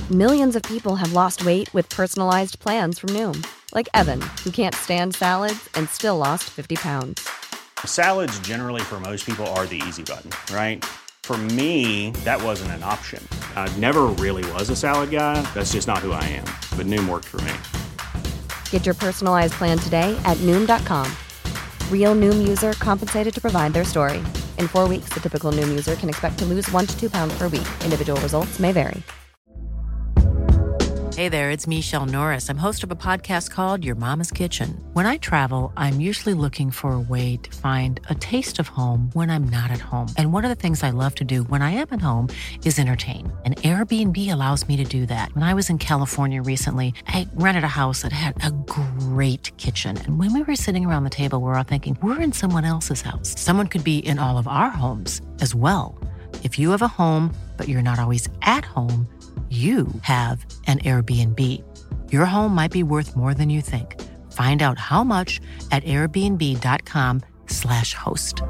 Millions of people have lost weight with personalized plans from Noom. Like Evan, who can't stand salads and still lost 50 pounds. Salads generally for most people are the easy button, right? For me, that wasn't an option. I never really was a salad guy. That's just not who I am. But Noom worked for me. Get your personalized plan today at Noom.com. Real Noom user compensated to provide their story. In 4 weeks, the typical Noom user can expect to lose 1 to 2 pounds per week. Individual results may vary. Hey there, it's Michelle Norris. I'm host of a podcast called Your Mama's Kitchen. When I travel, I'm usually looking for a way to find a taste of home when I'm not at home. And one of the things I love to do when I am at home is entertain. And Airbnb allows me to do that. When I was in California recently, I rented a house that had a great kitchen. And when we were sitting around the table, we were all thinking, we're in someone else's house. Someone could be in all of our homes as well. If you have a home, but you're not always at home, you have an Airbnb. Your home might be worth more than you think. Find out how much at airbnb.com/host.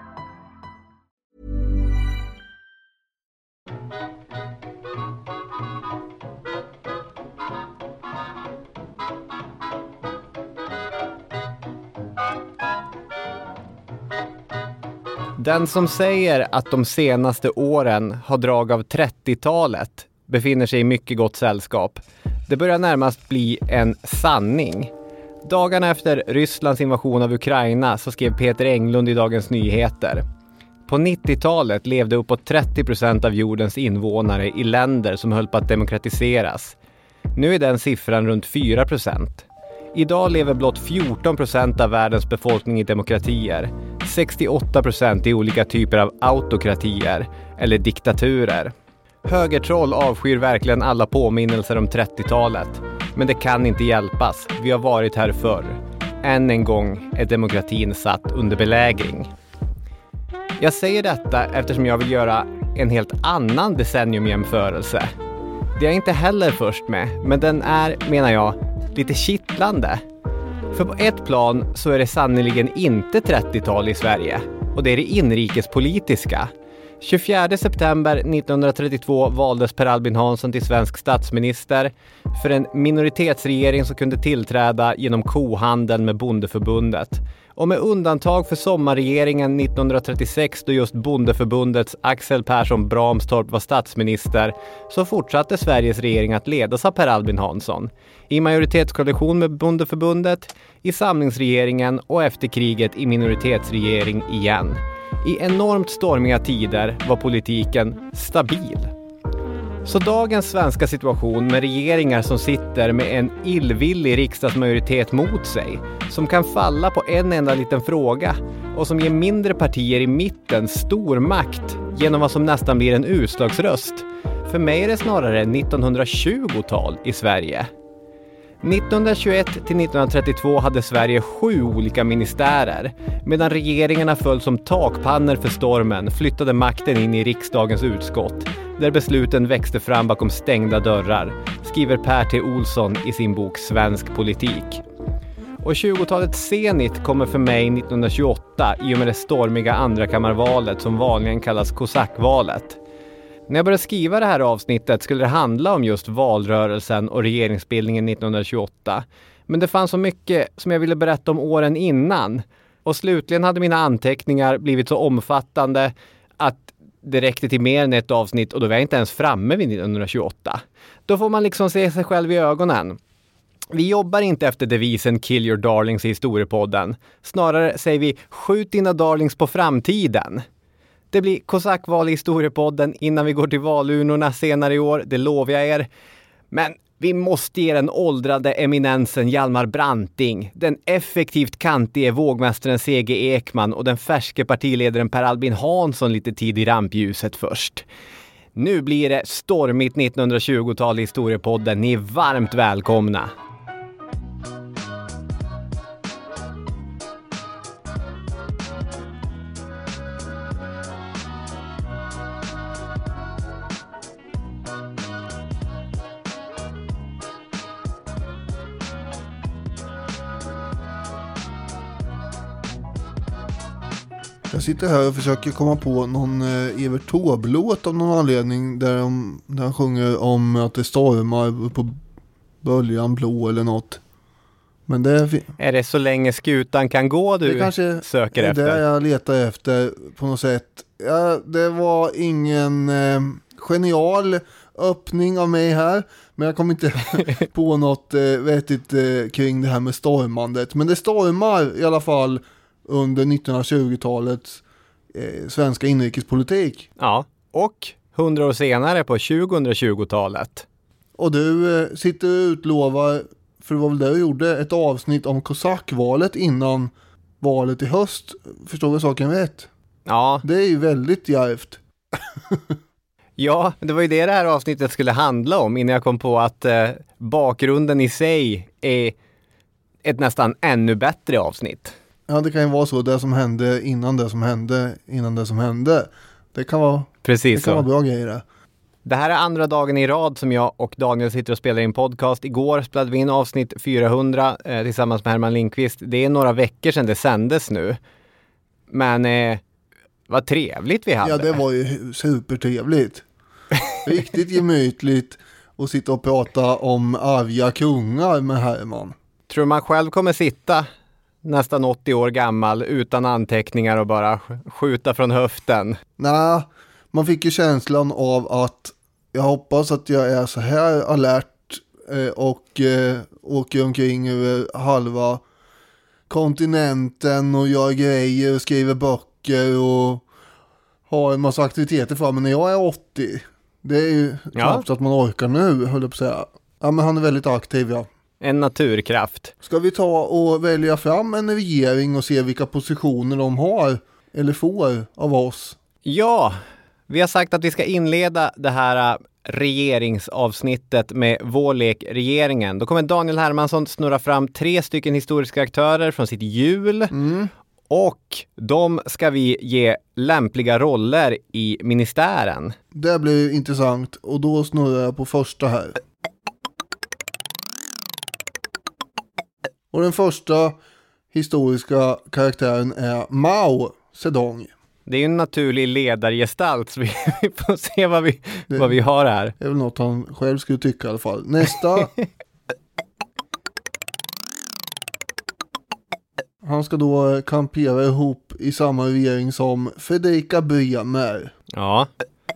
Den som säger att de senaste åren har drag av 30-talet befinner sig i mycket gott sällskap. Det börjar närmast bli en sanning. Dagarna efter Rysslands invasion av Ukraina så skrev Peter Englund i Dagens Nyheter: på 90-talet levde uppåt 30% av jordens invånare i länder som höll på att demokratiseras. Nu är den siffran runt 4%. Idag lever blott 14% av världens befolkning i demokratier, 68% i olika typer av autokratier eller diktaturer. Högertroll avskyr verkligen alla påminnelser om 30-talet. Men det kan inte hjälpas. Vi har varit här förr. Än en gång är demokratin satt under belägring. Jag säger detta eftersom jag vill göra en helt annan decenniumjämförelse. Det är jag inte heller först med, men den är, menar jag, lite kittlande. För på ett plan så är det sannoliken inte 30-tal i Sverige. Och det är det inrikespolitiska. 24 september 1932 valdes Per Albin Hansson till svensk statsminister för en minoritetsregering som kunde tillträda genom kohandeln med Bondeförbundet. Och med undantag för sommarregeringen 1936 då just Bondeförbundets Axel Persson Bramstorp var statsminister så fortsatte Sveriges regering att ledas av Per Albin Hansson. I majoritetskoalition med Bondeförbundet, i samlingsregeringen och efter kriget i minoritetsregering igen. I enormt stormiga tider var politiken stabil. Så dagens svenska situation med regeringar som sitter med en illvillig riksdagsmajoritet mot sig, som kan falla på en enda liten fråga och som ger mindre partier i mitten stor makt genom vad som nästan blir en utslagsröst. För mig är det snarare 1920-tal i Sverige. 1921 till 1932 hade Sverige 7 olika ministärer, medan regeringarna föll som takpannor för stormen flyttade makten in i riksdagens utskott, där besluten växte fram bakom stängda dörrar, skriver Per T. Olsson i sin bok Svensk politik. Och 20-talets senit kommer för mig 1928 i och med det stormiga andrakammarvalet som vanligen kallas kosackvalet. När jag började skriva det här avsnittet skulle det handla om just valrörelsen och regeringsbildningen 1928. Men det fanns så mycket som jag ville berätta om åren innan. Och slutligen hade mina anteckningar blivit så omfattande att det räckte till mer än ett avsnitt och då var jag inte ens framme vid 1928. Då får man liksom se sig själv i ögonen. Vi jobbar inte efter devisen Kill your darlings i historiepodden. Snarare säger vi skjut dina darlings på framtiden. Det blir kosackval i historiepodden innan vi går till valurnorna senare i år, det lovar jag er. Men vi måste ge den åldrade eminensen Hjalmar Branting, den effektivt kantige vågmästaren C.G. Ekman och den färske partiledaren Per Albin Hansson lite tid i rampljuset först. Nu blir det stormigt 1920-tal i historiepodden. Ni är varmt välkomna. Jag sitter här och försöker komma på någon Evert Taube-låt av någon anledning där han sjunger om att det stormar på böljan blå eller något. Men det är det så länge skutan kan gå du kanske söker efter? Det jag letar efter på något sätt. Ja, det var ingen genial öppning av mig här. Men jag kom inte på något vettigt kring det här med stormandet. Men det stormar i alla fall under 1920-talets svenska inrikespolitik. Ja, och 100 år senare på 2020-talet. Och du sitter och utlovar, för det var väl det du gjorde, ett avsnitt om kosackvalet innan valet i höst. Förstår vi saken rätt? Ja. Det är ju väldigt djärvt. Ja, det var ju det här avsnittet skulle handla om innan jag kom på att bakgrunden i sig är ett nästan ännu bättre avsnitt. Ja, det kan ju vara så. Det som hände innan det som hände innan det som hände. Det kan vara, precis det kan vara bra grejer det. Det här är andra dagen i rad som jag och Daniel sitter och spelar in podcast. Igår spelade vi in avsnitt 400 tillsammans med Herman Lindqvist. Det är några veckor sedan det sändes nu. Men vad trevligt vi hade. Ja, det var ju supertrevligt. Riktigt gemytligt att sitta och prata om arga kungar med Herman. Tror man själv kommer sitta nästan 80 år gammal utan anteckningar och bara skjuta från höften? Nej, man fick ju känslan av att jag hoppas att jag är så här alert och åker omkring över halva kontinenten och gör grejer och skriver böcker och har en massa aktiviteter för mig när jag är 80. Det är ju knappt att man orkar nu, höll jag på att säga. Ja, men han är väldigt aktiv, ja. En naturkraft. Ska vi ta och välja fram en regering och se vilka positioner de har eller får av oss? Ja, vi har sagt att vi ska inleda det här regeringsavsnittet med Vår lek regeringen. Då kommer Daniel Hermansson snurra fram 3 stycken historiska aktörer från sitt hjul. Och de ska vi ge lämpliga roller i ministären. Det blir intressant och då snurrar jag på första här. Och den första historiska karaktären är Mao Zedong. Det är ju en naturlig ledargestalt så vi får se vad vi har här. Det är väl något han själv skulle tycka i alla fall. Nästa. Han ska då kampera ihop i samma regering som Fredrika Bremer. Ja.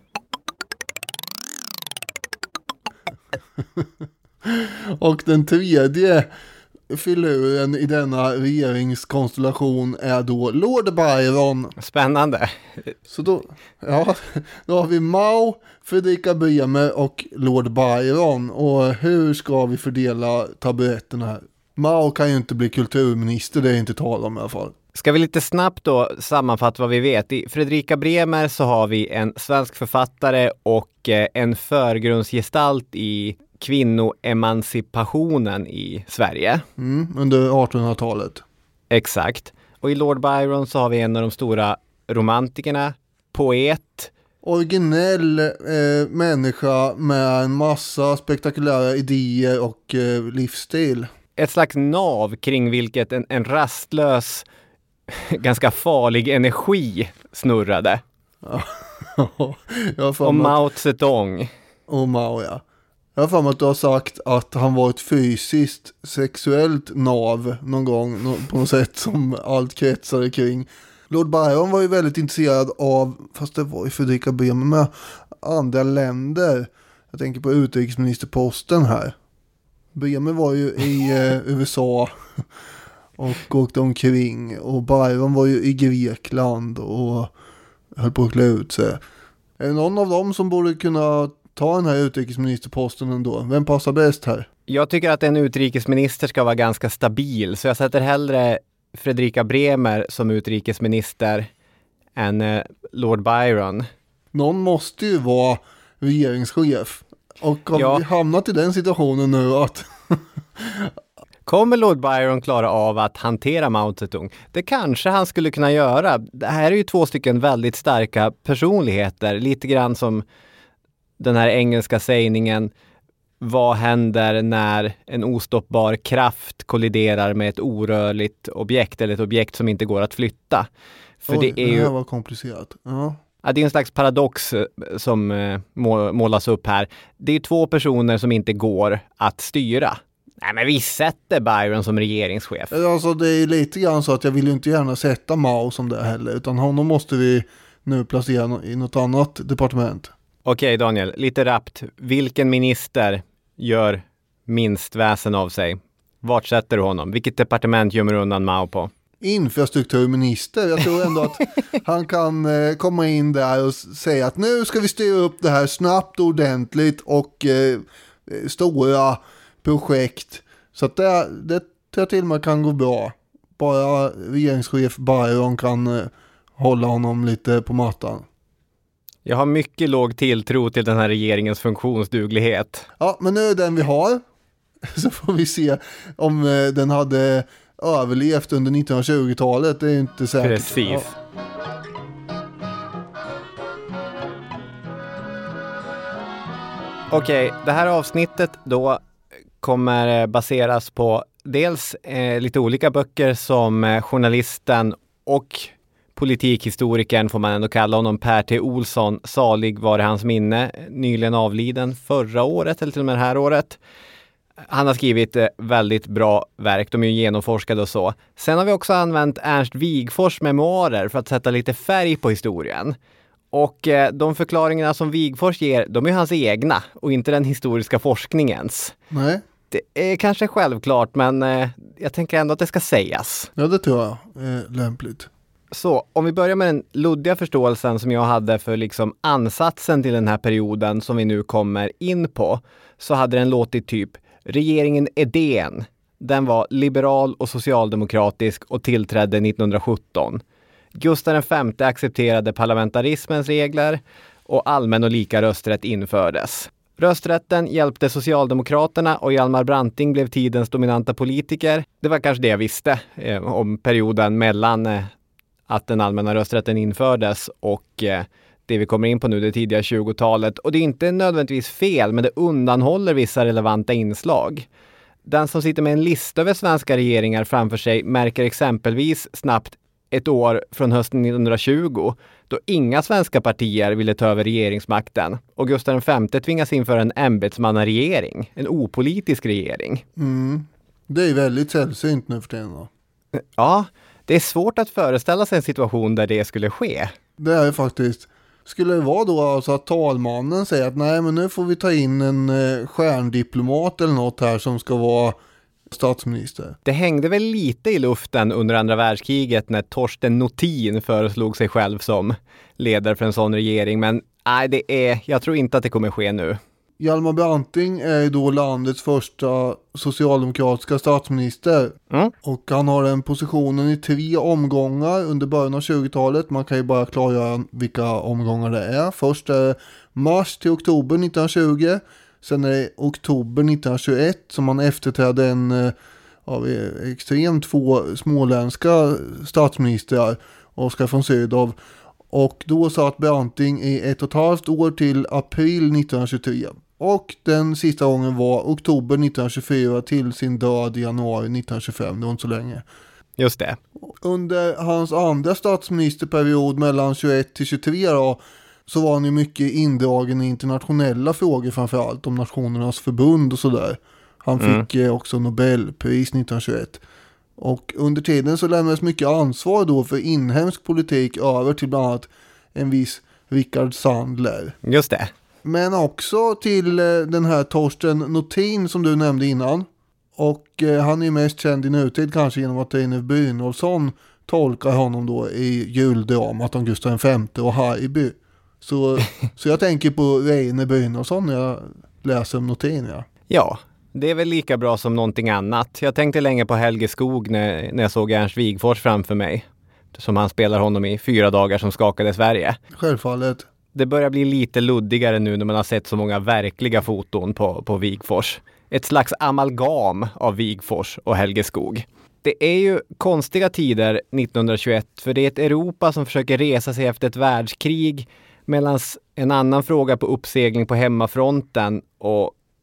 Och den tredje filuren i denna regeringskonstellation är då Lord Byron. Spännande. Så då har vi Mao, Fredrika Bremer och Lord Byron. Och hur ska vi fördela taburetterna här? Mao kan ju inte bli kulturminister, det är inte tal om i alla fall. Ska vi lite snabbt då sammanfatta vad vi vet? I Fredrika Bremer så har vi en svensk författare och en förgrundsgestalt i kvinnoemancipationen i Sverige. Under 1800-talet. Exakt. Och i Lord Byron så har vi en av de stora romantikerna, poet. Originell människa med en massa spektakulära idéer och livsstil. Ett slags nav kring vilket en rastlös, ganska farlig energi snurrade. Och Mao Zedong. Och Mao, ja. Jag har för mig att du har sagt att han var ett fysiskt, sexuellt nav någon gång på något sätt som allt kretsade kring. Lord Byron var ju väldigt intresserad av, fast det var ju Fredrika Bremer med andra länder. Jag tänker på utrikesministerposten här. Bremer var ju i USA och åkte omkring och Byron var ju i Grekland och höll på att klä ut sig. Är det någon av dem som borde kunna ta den här utrikesministerposten ändå? Vem passar bäst här? Jag tycker att en utrikesminister ska vara ganska stabil, så jag sätter hellre Fredrika Bremer som utrikesminister än Lord Byron. Någon måste ju vara regeringschef. Och har vi hamnat i den situationen nu att... Kommer Lord Byron klara av att hantera Mao Zedong? Det kanske han skulle kunna göra. Det här är ju 2 stycken väldigt starka personligheter. Lite grann som den här engelska sägningen: vad händer när en ostoppbar kraft kolliderar med ett orörligt objekt eller ett objekt som inte går att flytta? För det är ju... Det här var komplicerat. Ja. Ja, det är en slags paradox som målas upp här. Det är 2 personer som inte går att styra. Nej, men vi sätter Byron som regeringschef. Alltså det är lite grann så att jag vill ju inte gärna sätta Mao som det heller, utan honom måste vi nu placera i något annat departement. Okej, Daniel, lite rappt. Vilken minister gör minst väsen av sig? Vart sätter du honom? Vilket departement gömmer undan Mao på? Infrastrukturminister. Jag tror ändå att han kan komma in där och säga att nu ska vi styra upp det här snabbt och ordentligt och stora projekt. Så att det tror jag till och med kan gå bra. Bara regeringschef Byron kan hålla honom lite på mattan. Jag har mycket låg tilltro till den här regeringens funktionsduglighet. Ja, men nu är den vi har. Så får vi se om den hade överlevt under 1920-talet. Det är ju inte säkert. Precis. Ja. Okej, det här avsnittet då kommer baseras på dels lite olika böcker som journalisten och politikhistorikern, får man ändå kalla honom, Per T. Olsson, salig var det hans minne, nyligen avliden förra året eller till och med det här året. Han har skrivit väldigt bra verk, de är ju genomforskade och så. Sen har vi också använt Ernst Wigforss memoarer för att sätta lite färg på historien. Och de förklaringarna som Wigforss ger, de är hans egna och inte den historiska forskningens. Nej. Det är kanske självklart, men jag tänker ändå att det ska sägas. Ja, det tror jag är lämpligt. Så, om vi börjar med den luddiga förståelsen som jag hade för liksom ansatsen till den här perioden som vi nu kommer in på, så hade den låtit typ: regeringen Edén, den var liberal och socialdemokratisk och tillträdde 1917. Gustav V accepterade parlamentarismens regler och allmän och lika rösträtt infördes. Rösträtten hjälpte Socialdemokraterna och Hjalmar Branting blev tidens dominanta politiker. Det var kanske det jag visste om perioden mellan att den allmänna rösträtten infördes och det vi kommer in på nu, det tidiga 20-talet. Och det är inte nödvändigtvis fel, men det undanhåller vissa relevanta inslag. Den som sitter med en lista över svenska regeringar framför sig märker exempelvis snabbt ett år från hösten 1920 då inga svenska partier ville ta över regeringsmakten och Gustav V tvingas införa en ämbetsmannaregering, en opolitisk regering. Det är väldigt sällsynt nu för tiden då. Ja, det är svårt att föreställa sig en situation där det skulle ske. Det är faktiskt. Skulle det vara då alltså att talmannen säger att nej, men nu får vi ta in en stjärndiplomat eller något här som ska vara statsminister. Det hängde väl lite i luften under andra världskriget när Torsten Nothin föreslog sig själv som ledare för en sån regering. Men nej, jag tror inte att det kommer ske nu. Hjalmar Branting är då landets första socialdemokratiska statsminister. Och han har den positionen i 3 omgångar under början av 20-talet. Man kan ju bara klargöra vilka omgångar det är. Först är mars till oktober 1920. Sen är det oktober 1921 som man efterträdde en av extremt få småländska statsministrar, Oskar von Sydow. Och då satt Branting i 1,5 år till april 1923. Och den sista gången var oktober 1924 till sin död i januari 1925. Det var inte så länge. Just det. Under hans andra statsministerperiod mellan 21 till 23 då, så var han ju mycket indragen i internationella frågor, framförallt om Nationernas förbund och sådär. Han fick också Nobelpris 1921. Och under tiden så lämnades mycket ansvar då för inhemsk politik över till bland annat en viss Rickard Sandler. Just det. Men också till den här Torsten Nothin som du nämnde innan. Och han är ju mest känd i nutid kanske genom att Reine Brynolfsson tolkar honom då i juldramat om Gustav V och Haijby. Så jag tänker på Reine Brynolfsson när jag läser om Nothin. Ja, det är väl lika bra som någonting annat. Jag tänkte länge på Helge Skog när jag såg Ernst Wigforss framför mig. Som han spelar honom i 4 dagar som skakade Sverige. Självfallet. Det börjar bli lite luddigare nu när man har sett så många verkliga foton på Wigforss. Ett slags amalgam av Wigforss och Helge Skog. Det är ju konstiga tider 1921 för det är ett Europa som försöker resa sig efter ett världskrig medan en annan fråga på uppsegling på hemmafronten och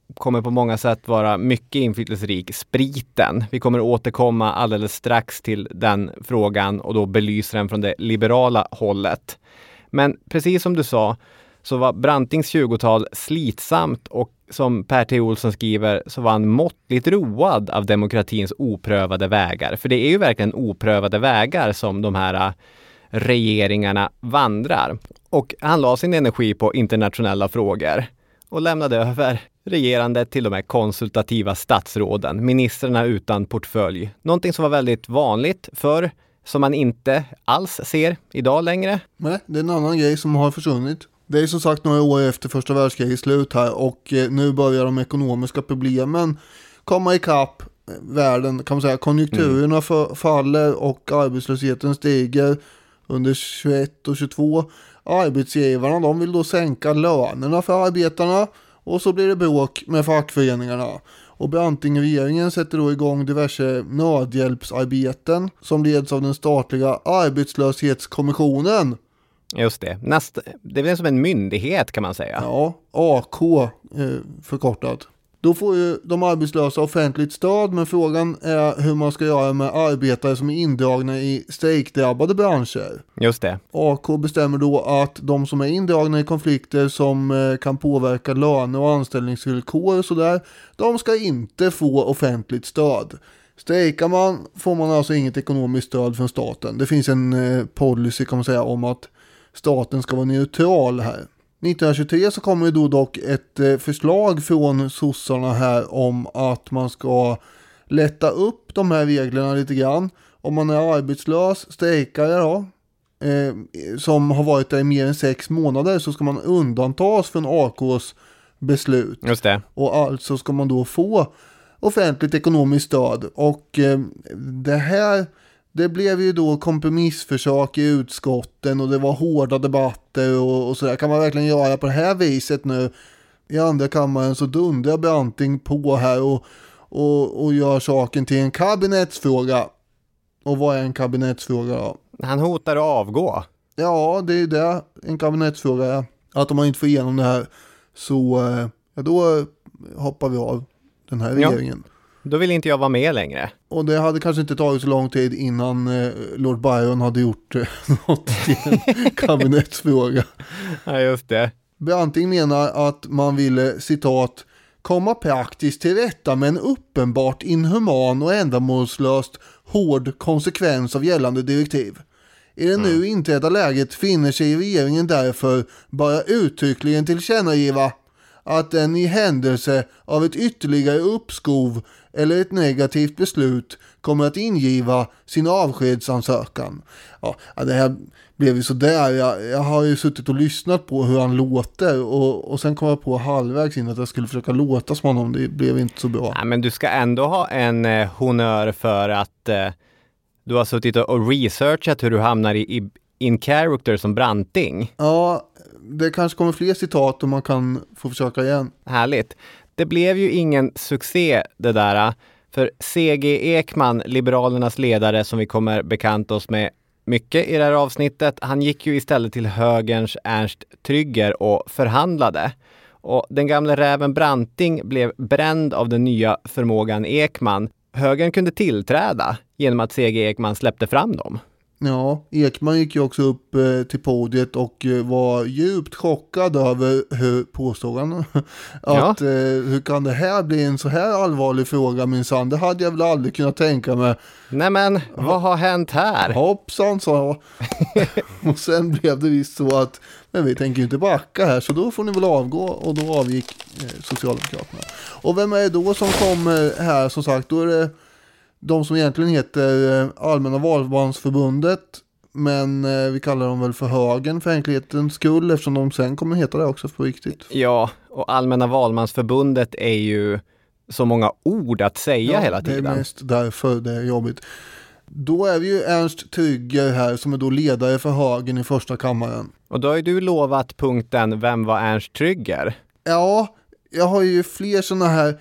kommer på många sätt vara mycket inflytelserik, spriten. Vi kommer återkomma alldeles strax till den frågan och då belysa den från det liberala hållet. Men precis som du sa så var Brantings 20-tal slitsamt och som Per T. Olsson skriver så var han måttligt road av demokratins oprövade vägar. För det är ju verkligen oprövade vägar som de här regeringarna vandrar. Och han la sin energi på internationella frågor och lämnade över regerandet till de här konsultativa statsråden, ministrarna utan portfölj. Någonting som var väldigt vanligt för som man inte alls ser idag längre. Nej, det är en annan grej som har försvunnit. Det är som sagt några år efter första världskrigets slut här och nu börjar de ekonomiska problemen komma ikapp världen, kan man säga. Konjunkturerna faller och arbetslösheten stiger under 21 och 22. Arbetsgivarna, de vill då sänka lönerna för arbetarna och så blir det bråk med fackföreningarna. Och Branting-regeringen sätter då igång diverse nödhjälpsarbeten som leds av den statliga arbetslöshetskommissionen. Just det. Det är väl som en myndighet kan man säga. Ja, AK förkortat. Då får ju de arbetslösa offentligt stöd, men frågan är hur man ska göra med arbetare som är indragna i strejkdrabbade branscher. Just det. AK bestämmer då att de som är indragna i konflikter som kan påverka löner och anställningsvillkor och sådär, de ska inte få offentligt stöd. Strejkar man får man alltså inget ekonomiskt stöd från staten. Det finns en policy kan man säga om att staten ska vara neutral här. 1923 så kommer det då dock ett förslag från sossarna här om att man ska lätta upp de här reglerna lite grann. Om man är arbetslös, strejkare då, som har varit där i mer än 6 månader så ska man undantas från AKs beslut. Just det. Och alltså ska man då få offentligt ekonomiskt stöd. Och det blev ju då kompromissförsök i utskotten och det var hårda debatter och sådär. Kan man verkligen göra på det här viset nu? I andra kammaren så dundrar Branting på här och gör saken till en kabinettsfråga. Och vad är en kabinettsfråga då? Han hotar att avgå. Ja, det är det en kabinettsfråga är. Att om man inte får igenom det här så då hoppar vi av den här regeringen. Ja. Då vill inte jag vara med längre. Och det hade kanske inte tagit så lång tid innan Lord Byron hade gjort något till en kabinettsfråga. Ja, just det. Branting menar att man ville, citat, komma praktiskt till rätta med en uppenbart inhuman och ändamålslöst hård konsekvens av gällande direktiv. I det nu inträdda läget finner sig regeringen därför bara uttryckligen tillkännagiva att den i händelse av ett ytterligare uppskov eller ett negativt beslut kommer att ingiva sin avskedsansökan. Ja, det här blev ju sådär. Jag har ju suttit och lyssnat på hur han låter och sen kom jag på halvvägs in att jag skulle försöka låta som honom. Det blev inte så bra. Ja, men du ska ändå ha en honör för att du har suttit och researchat hur du hamnar in character som Branting. Ja, det kanske kommer fler citat och man kan få försöka igen. Härligt. Det blev ju ingen succé det där. För C.G. Ekman, Liberalernas ledare som vi kommer bekanta oss med mycket i det här avsnittet, han gick ju istället till högerns Ernst Trygger och förhandlade. Och den gamla räven Branting blev bränd av den nya förmågan Ekman. Högern kunde tillträda genom att C.G. Ekman släppte fram dem. Ja, Ekman gick ju också upp till podiet och var djupt chockad över hur påstod han att hur kan det här bli en så här allvarlig fråga minsann? Det hade jag väl aldrig kunnat tänka mig. Nej men, vad har hänt här? Hoppsan, sa och sen blev det visst så att men vi tänker ju inte backa här så då får ni väl avgå och då avgick Socialdemokraterna. Och vem är det då som kommer här som sagt? Då är det de som egentligen heter Allmänna valmansförbundet, men vi kallar dem väl för högern för enkelhetens skull eftersom de sen kommer heta det också på riktigt. Ja, och Allmänna valmansförbundet är ju så många ord att säga hela tiden. Det är mest därför det är jobbigt. Då är vi ju Ernst Trygger här som är då ledare för högern i första kammaren. Och då har ju du lovat punkten Vem var Ernst Trygger? Ja, jag har ju fler sådana här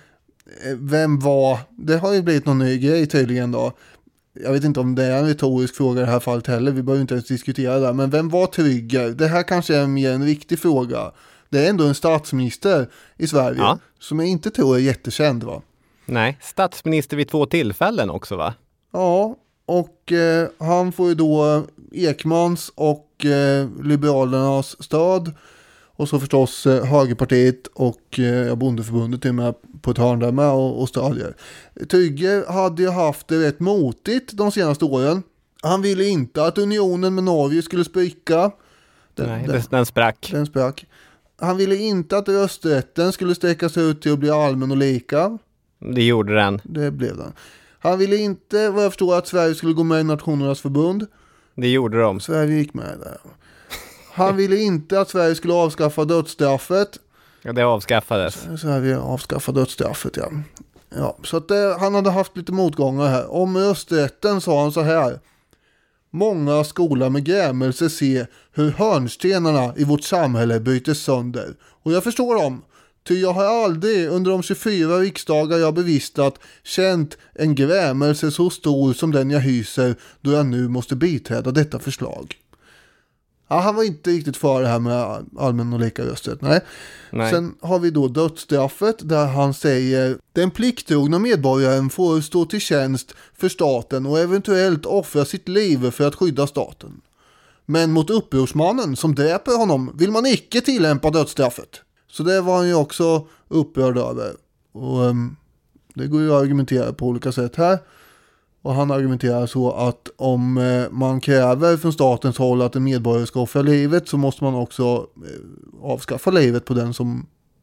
vem var, det har ju blivit någon ny grej tydligen då. Jag vet inte om det är en retorisk fråga i det här fallet heller, vi behöver inte ens diskutera det. Men vem var Trygger? Det här kanske är mer en viktig fråga. Det är ändå en statsminister i Sverige som jag inte tror är jättekänd, va? Nej, statsminister vid 2 tillfällen också, va? Ja, och han får ju då Ekmans och Liberalernas stöd. Och så förstås Högerpartiet och Bondeförbundet är med på ett hörn där med och stödjer. Tygge hade ju haft det rätt motigt de senaste åren. Han ville inte att unionen med Norge skulle spricka. Den sprack. Den sprack. Han ville inte att rösträtten skulle sträckas ut till att bli allmän och lika. Det gjorde den. Det blev den. Han ville inte, vad jag förstår, att Sverige skulle gå med i Nationernas förbund. Det gjorde de. Sverige gick med där. Han ville inte att Sverige skulle avskaffa dödsstraffet. Ja, det avskaffades. Sverige avskaffade dödsstraffet, ja. Ja, så att han hade haft lite motgångar här. Om rösträtten sa han så här: många skola med grämelse se hur hörnstenarna i vårt samhälle brytes sönder. Och jag förstår dem. Ty jag har aldrig under de 24 riksdagar jag bevistat känt en grämelse så stor som den jag hyser då jag nu måste biträda detta förslag. Ja, han var inte riktigt för det här med allmän och lika rösträtt. Nej. Sen har vi då dödsstraffet där han säger: den plikttrogna medborgaren får stå till tjänst för staten och eventuellt offra sitt liv för att skydda staten. Men mot upprorsmannen som dräper honom vill man icke tillämpa dödsstraffet. Så det var han ju också upprörd över. Och det går ju att argumentera på olika sätt här. Och han argumenterar så att om man kräver från statens håll att en medborgare ska offra livet, så måste man också avskaffa livet på den som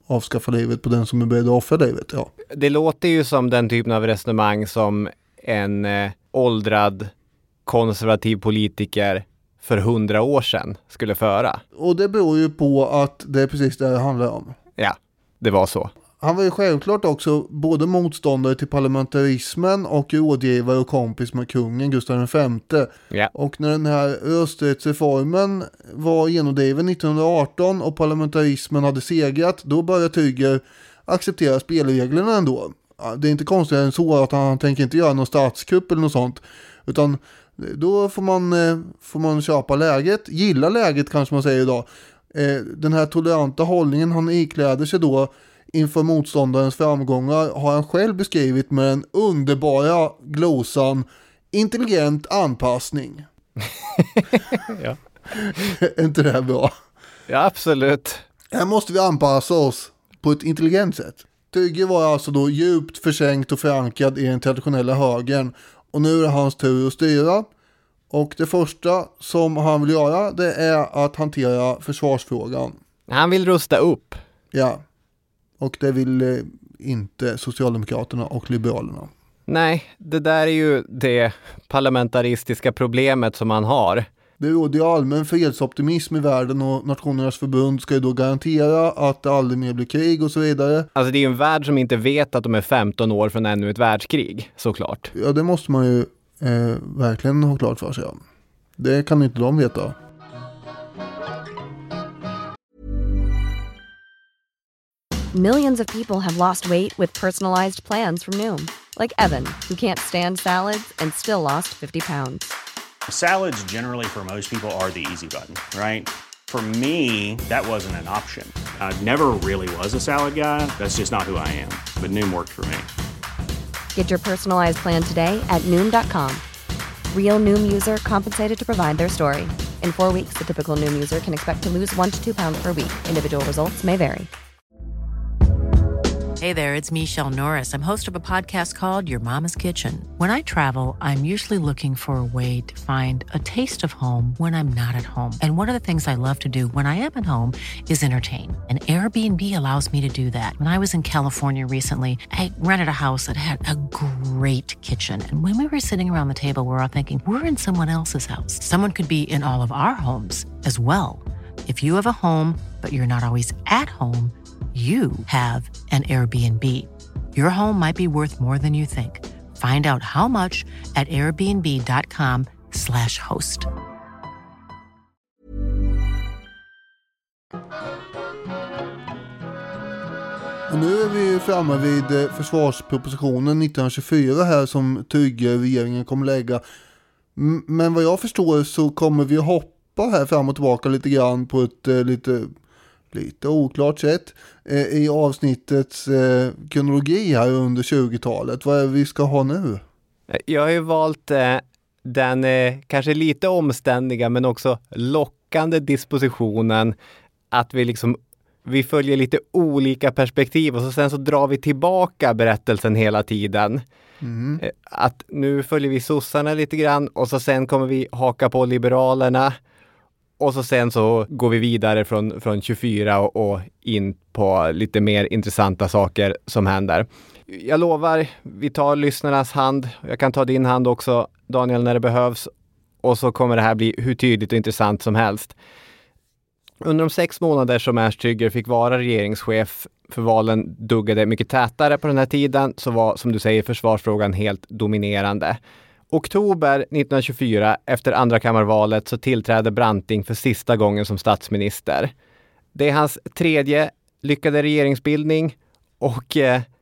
är beredd att offra livet. Ja. Det låter ju som den typen av resonemang som en åldrad konservativ politiker för 100 år sedan skulle föra. Och det beror ju på att det är precis det handlar om. Ja, det var så. Han var ju självklart också både motståndare till parlamentarismen och rådgivare och kompis med kungen Gustav V. Ja. Och när den här rösträttsreformen var genomdriven 1918 och parlamentarismen hade segrat, då började Tygger acceptera spelreglerna ändå. Det är inte konstigt än så att han tänker inte göra någon statskupp eller något sånt, utan då får man köpa läget, gilla läget kanske man säger idag. Den här toleranta hållningen han ikläder sig då inför motståndarens framgångar har han själv beskrivit med den underbara glosan intelligent anpassning. Ja. Är inte det här bra? Ja, absolut. Här måste vi anpassa oss på ett intelligent sätt. Tygge var alltså då djupt försänkt och förankrad i den traditionella högern. Och nu är det hans tur att styra. Och det första som han vill göra, det är att hantera försvarsfrågan. Han vill rusta upp. Ja. Och det vill inte Socialdemokraterna och Liberalerna. Nej, det där är ju det parlamentaristiska problemet som man har. Det råder ju allmän fredsoptimism i världen och Nationernas förbund ska ju då garantera att det aldrig mer blir krig och så vidare. Alltså det är ju en värld som inte vet att de är 15 år från ännu ett världskrig, såklart. Ja, det måste man ju verkligen ha klart för sig. Det kan inte de veta. Millions of people have lost weight with personalized plans from Noom. Like Evan, who can't stand salads and still lost 50 pounds. Salads generally for most people are the easy button, right? For me, that wasn't an option. I never really was a salad guy. That's just not who I am. But Noom worked for me. Get your personalized plan today at Noom.com. Real Noom user compensated to provide their story. In 4 weeks, the typical Noom user can expect to lose 1 to 2 pounds per week. Individual results may vary. Hey there, it's Michelle Norris. I'm host of a podcast called Your Mama's Kitchen. When I travel, I'm usually looking for a way to find a taste of home when I'm not at home. And one of the things I love to do when I am at home is entertain. And Airbnb allows me to do that. When I was in California recently, I rented a house that had a great kitchen. And when we were sitting around the table, we were all thinking, we're in someone else's house. Someone could be in all of our homes as well. If you have a home, but you're not always at home, you have an Airbnb. Your home might be worth more than you think. Find out how much at airbnb.com/host. Och nu är vi framme vid försvarspropositionen 1924 här som regeringen kommer lägga. Men vad jag förstår så kommer vi hoppa här fram och tillbaka lite grann på ett lite lite oklart sätt i avsnittets kronologi här under 20-talet. Vad är vi ska ha nu? Jag har ju valt den kanske lite omständiga men också lockande dispositionen att vi följer lite olika perspektiv och så sen så drar vi tillbaka berättelsen hela tiden. Att nu följer vi sossarna lite grann och så sen kommer vi haka på liberalerna och så sen så går vi vidare från 24 och in på lite mer intressanta saker som händer. Jag lovar, vi tar lyssnarnas hand. Jag kan ta din hand också, Daniel, när det behövs. Och så kommer det här bli hur tydligt och intressant som helst. Under de 6 månader som Ernst Trygger fick vara regeringschef, för valen duggade mycket tätare på den här tiden, så var, som du säger, försvarsfrågan helt dominerande. Oktober 1924, efter andrakammarvalet, så tillträdde Branting för sista gången som statsminister. Det är hans 3:e lyckade regeringsbildning och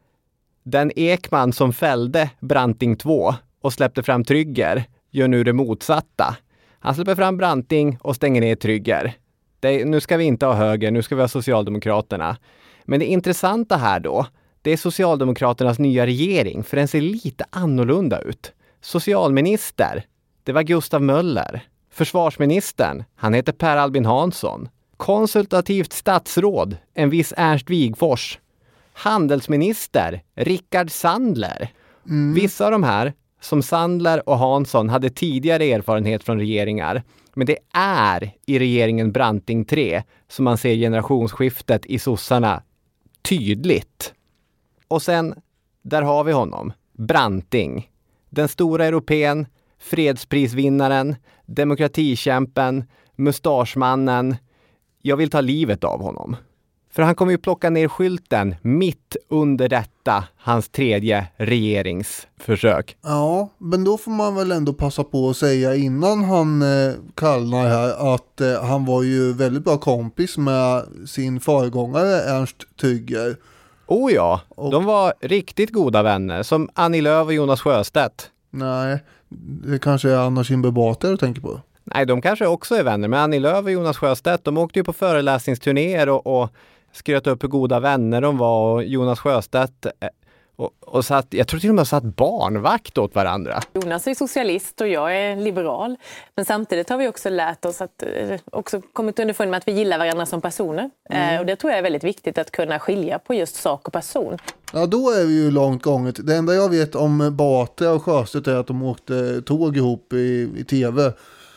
den Ekman som fällde Branting 2 och släppte fram Trygger gör nu det motsatta. Han släpper fram Branting och stänger ner Trygger. Nu ska vi inte ha höger, nu ska vi ha Socialdemokraterna. Men det intressanta här då, det är Socialdemokraternas nya regering, för den ser lite annorlunda ut. Socialminister, det var Gustav Möller. Försvarsministern, han heter Per Albin Hansson. Konsultativt statsråd, en viss Ernst Wigforss. Handelsminister, Rickard Sandler. Vissa av de här, som Sandler och Hansson, hade tidigare erfarenhet från regeringar. Men det är i regeringen Branting 3 som man ser generationsskiftet i sossarna tydligt. Och sen, där har vi honom. Branting. Den stora europeen, fredsprisvinnaren, demokratikämpen, mustaschmannen. Jag vill ta livet av honom. För han kommer ju plocka ner skylten mitt under detta, hans 3:e regeringsförsök. Ja, men då får man väl ändå passa på att säga innan han kallnar här att han var ju väldigt bra kompis med sin föregångare Ernst Trygger. Oh ja, de var riktigt goda vänner, som Annie Lööf och Jonas Sjöstedt. Nej, det kanske är Anna Kinberg Batra du tänker på. Nej, de kanske också är vänner, men Annie Lööf och Jonas Sjöstedt, de åkte ju på föreläsningsturnéer och skröt upp hur goda vänner de var, och Jonas Sjöstedt och satt, jag tror till och med satt barnvakt åt varandra. Jonas är socialist och jag är liberal, men samtidigt har vi också lärt oss att också kommit underfund med att vi gillar varandra som personer. Och det tror jag är väldigt viktigt, att kunna skilja på just sak och person. Ja, då är vi ju långt gånget. Det enda jag vet om Batra och Sjöstedt är att de åkte tåg ihop i tv.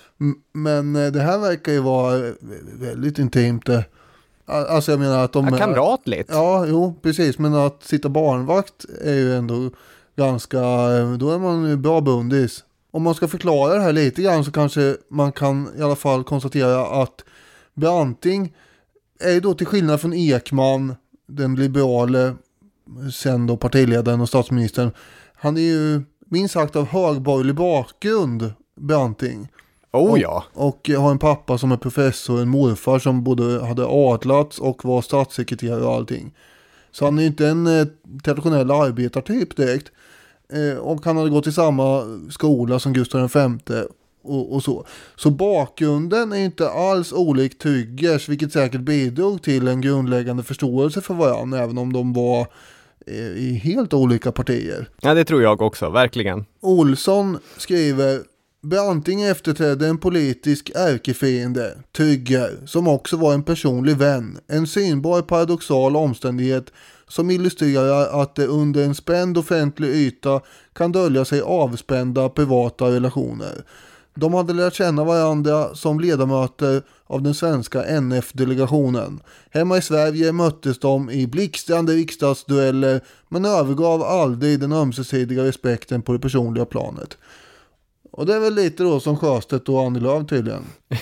Men det här verkar ju vara väldigt intimt. Alltså jag menar att de... kamratligt. Ja, jo, precis. Men att sitta barnvakt är ju ändå ganska... Då är man ju bra bundis. Om man ska förklara det här lite grann så kanske man kan i alla fall konstatera att Branting är då, till skillnad från Ekman, den liberale, sen då partiledaren och statsministern, han är ju minst sagt av högborgerlig bakgrund, Branting. Oh ja. Och har en pappa som är professor, en morfar som både hade adlats och var statssekreterare och allting. Så han är inte en traditionell arbetartyp direkt. Och han hade gått i samma skola som Gustav V och så. Så bakgrunden är inte alls olik Tryggers, vilket säkert bidrog till en grundläggande förståelse för varandra, även om de var i helt olika partier. Ja, det tror jag också, verkligen. Olsson skriver: Branting efterträdde en politisk ärkefiende, Trygger, som också var en personlig vän. En synbar paradoxal omständighet som illustrerar att det under en spänd offentlig yta kan dölja sig avspända privata relationer. De hade lärt känna varandra som ledamöter av den svenska NF-delegationen. Hemma i Sverige möttes de i blixtrande riksdagsdueller, men övergav aldrig den ömsesidiga respekten på det personliga planet. Och det är väl lite då som Sjöstedt och Annie Lööf tydligen.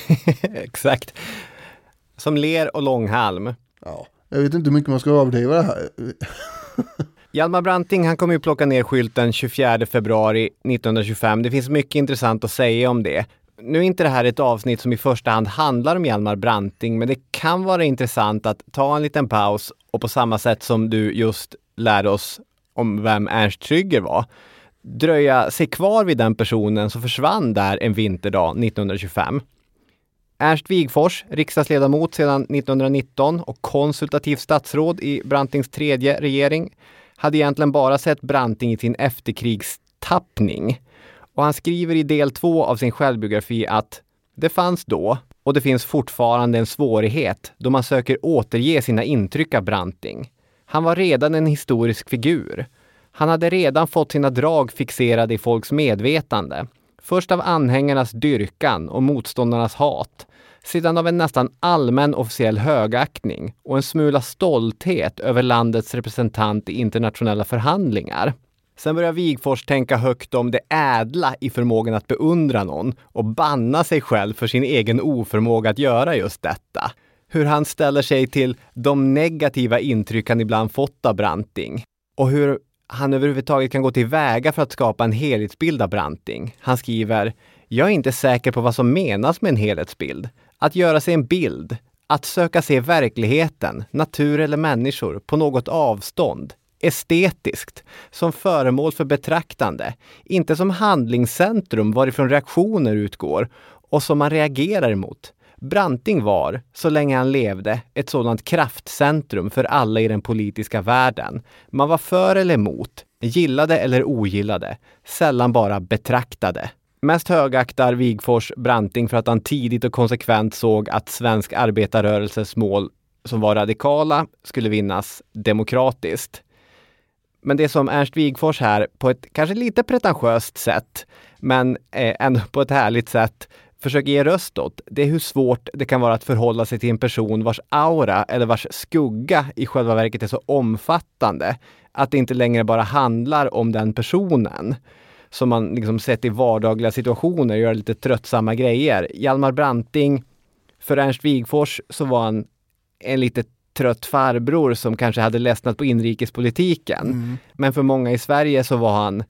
Exakt. Som ler och långhalm. Ja, jag vet inte hur mycket man ska överdriva det här. Hjalmar Branting, han kommer ju plocka ner skylten 24 februari 1925. Det finns mycket intressant att säga om det. Nu är inte det här ett avsnitt som i första hand handlar om Hjalmar Branting, men det kan vara intressant att ta en liten paus och på samma sätt som du just lärde oss om vem Ernst Trygger var, dröja sig kvar vid den personen som försvann där en vinterdag 1925. Ernst Wigforss, riksdagsledamot sedan 1919 och konsultativ statsråd i Brantings tredje regering, hade egentligen bara sett Branting i sin efterkrigstappning. Och han skriver i del 2 av sin självbiografi att det fanns då och det finns fortfarande en svårighet då man söker återge sina intryck av Branting. Han var redan en historisk figur. Han hade redan fått sina drag fixerade i folks medvetande. Först av anhängarnas dyrkan och motståndarnas hat. Sedan av en nästan allmän officiell högaktning och en smula stolthet över landets representant i internationella förhandlingar. Sen börjar Wigforss tänka högt om det ädla i förmågan att beundra någon och banna sig själv för sin egen oförmåga att göra just detta. Hur han ställer sig till de negativa intryck han ibland fått av Branting. Och hur han överhuvudtaget kan gå till väga för att skapa en helhetsbild av Branting. Han skriver: jag är inte säker på vad som menas med en helhetsbild. Att göra sig en bild. Att söka se verkligheten, natur eller människor på något avstånd. Estetiskt, som föremål för betraktande. Inte som handlingscentrum varifrån reaktioner utgår och som man reagerar emot. Branting var, så länge han levde, ett sådant kraftcentrum för alla i den politiska världen. Man var för eller emot, gillade eller ogillade, sällan bara betraktade. Mest högaktar Wigforss Branting för att han tidigt och konsekvent såg att svensk arbetarrörelses mål, som var radikala, skulle vinnas demokratiskt. Men det som Ernst Wigforss här på ett kanske lite pretentiöst sätt, men ändå på ett härligt sätt försöker ge röst åt, det är hur svårt det kan vara att förhålla sig till en person vars aura eller vars skugga i själva verket är så omfattande att det inte längre bara handlar om den personen som man liksom sett i vardagliga situationer gör lite tröttsamma grejer. Hjalmar Branting, för Ernst Wigforss så var han en lite trött farbror som kanske hade ledsnat på inrikespolitiken. Men för många i Sverige så var han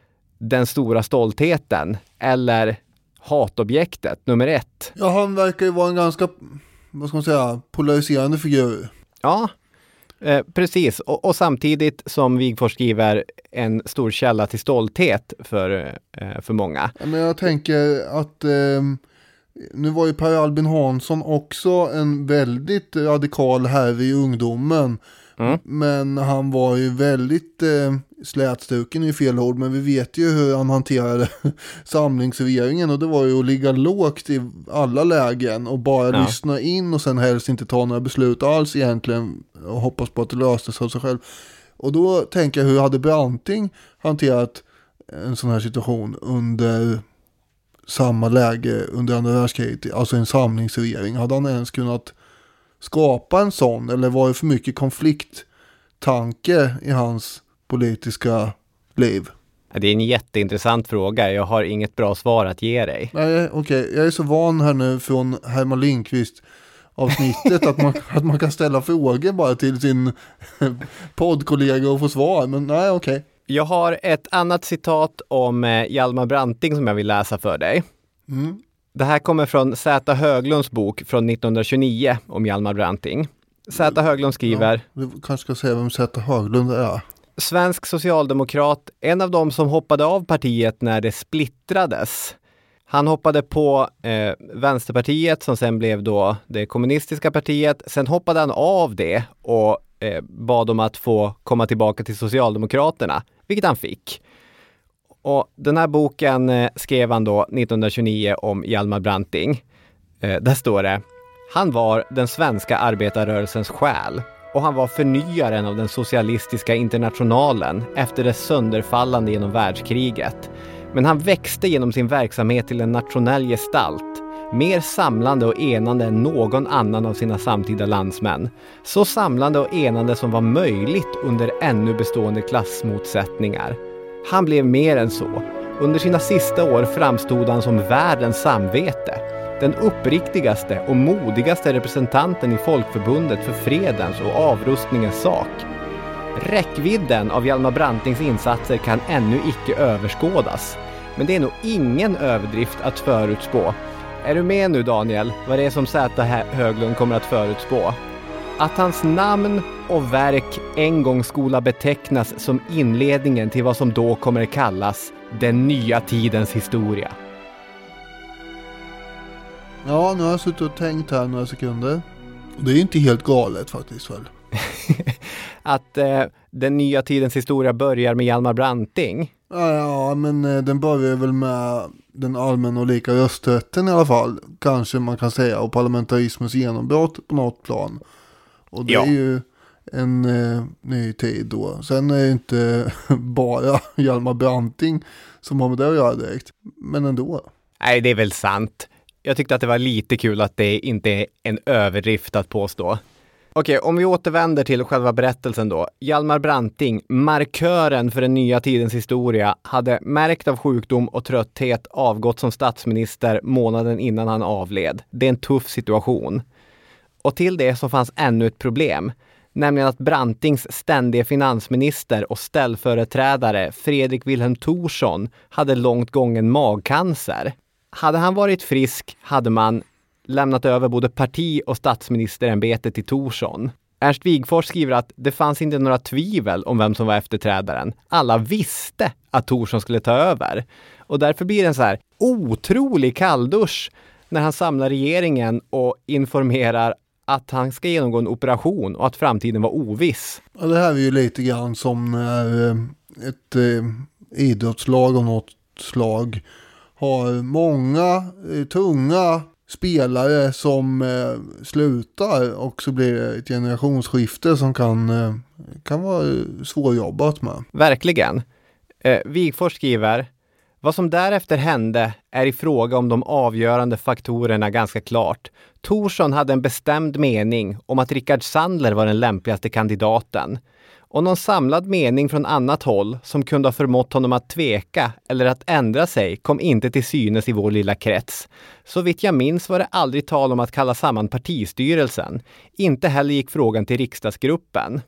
den stora stoltheten eller hatobjektet nummer 1. Ja, han verkar ju vara en ganska, vad ska man säga, polariserande figur. Ja, precis. Och samtidigt som Wigforss skriver en stor källa till stolthet för många. Men jag tänker att nu var ju Per Albin Hansson också en väldigt radikal här i ungdomen. Men han var ju väldigt slätstuken i fel ord. Men vi vet ju hur han hanterade samlingsregeringen. Och det var ju att ligga lågt i alla lägen. Och bara lyssna in och sen helst inte ta några beslut alls egentligen. Och hoppas på att det löste sig av sig själv. Och då tänker jag, hur hade Branting hanterat en sån här situation under samma läge under andra världskriget? Alltså en samlingsregering. Hade han ens kunnat skapa en sån, eller var det för mycket konflikttanke i hans politiska liv? Det är en jätteintressant fråga. Jag har inget bra svar att ge dig. Nej, okej. Jag är så van här nu från Herman Lindqvist avsnittet att man kan ställa frågor bara till sin poddkollega och få svar. Men nej, okej. Jag har ett annat citat om Hjalmar Branting som jag vill läsa för dig. Det här kommer från Z. Höglunds bok från 1929 om Hjalmar Branting. Z. Höglund skriver... Ja, vi kanske ska säga vem Z. Höglund är. Svensk socialdemokrat, en av dem som hoppade av partiet när det splittrades. Han hoppade på Vänsterpartiet som sen blev då det kommunistiska partiet. Sen hoppade han av det och bad om att få komma tillbaka till Socialdemokraterna, vilket han fick. Och den här boken skrev han då 1929 om Hjalmar Branting. Där står det: han var den svenska arbetarrörelsens själ och han var förnyaren av den socialistiska internationalen efter dess sönderfallande genom världskriget. Men han växte genom sin verksamhet till en nationell gestalt, mer samlande och enande än någon annan av sina samtida landsmän. Så samlande och enande som var möjligt under ännu bestående klassmotsättningar. Han blev mer än så. Under sina sista år framstod han som världens samvete. Den uppriktigaste och modigaste representanten i Folkförbundet för fredens och avrustningens sak. Räckvidden av Hjalmar Brantings insatser kan ännu icke överskådas. Men det är nog ingen överdrift att förutspå. Är du med nu, Daniel, vad det är som Z. Höglund kommer att förutspå? Att hans namn och verk en gång skola betecknas som inledningen till vad som då kommer kallas den nya tidens historia. Ja, nu har jag suttit och tänkt här några sekunder. Det är ju inte helt galet faktiskt väl. Att den nya tidens historia börjar med Hjalmar Branting. Ja, men den börjar väl med den allmänna och lika rösträtten i alla fall. Kanske man kan säga. Och parlamentarismens genombrott på något plan. Och det är ju en ny tid då. Sen är det inte bara Hjalmar Branting som har med det att göra direkt. Men ändå. Nej, det är väl sant. Jag tyckte att det var lite kul att det inte är en överdrift att påstå. Okej, om vi återvänder till själva berättelsen då. Hjalmar Branting, markören för den nya tidens historia, hade märkt av sjukdom och trötthet avgått som statsminister månaden innan han avled. Det är en tuff situation. Och till det så fanns ännu ett problem. Nämligen att Brantings ständiga finansminister och ställföreträdare Fredrik Wilhelm Thorsson hade långt gången magcancer. Hade han varit frisk hade man lämnat över både parti- och statsministerämbetet till Thorsson. Ernst Wigforss skriver att det fanns inte några tvivel om vem som var efterträdaren. Alla visste att Thorsson skulle ta över. Och därför blir det en så här otrolig kalldusch när han samlar regeringen och informerar att han ska genomgå en operation och att framtiden var oviss. Ja, det här är ju lite grann som när ett idrottslag av något slag har många tunga spelare som slutar och så blir det ett generationsskifte som kan vara svårjobbat med. Verkligen. Wigforss skriver: vad som därefter hände är i fråga om de avgörande faktorerna ganska klart. Thorsson hade en bestämd mening om att Rickard Sandler var den lämpligaste kandidaten. Och någon samlad mening från annat håll som kunde ha förmått honom att tveka eller att ändra sig kom inte till synes i vår lilla krets. Så vitt jag minns var det aldrig tal om att kalla samman partistyrelsen. Inte heller gick frågan till riksdagsgruppen.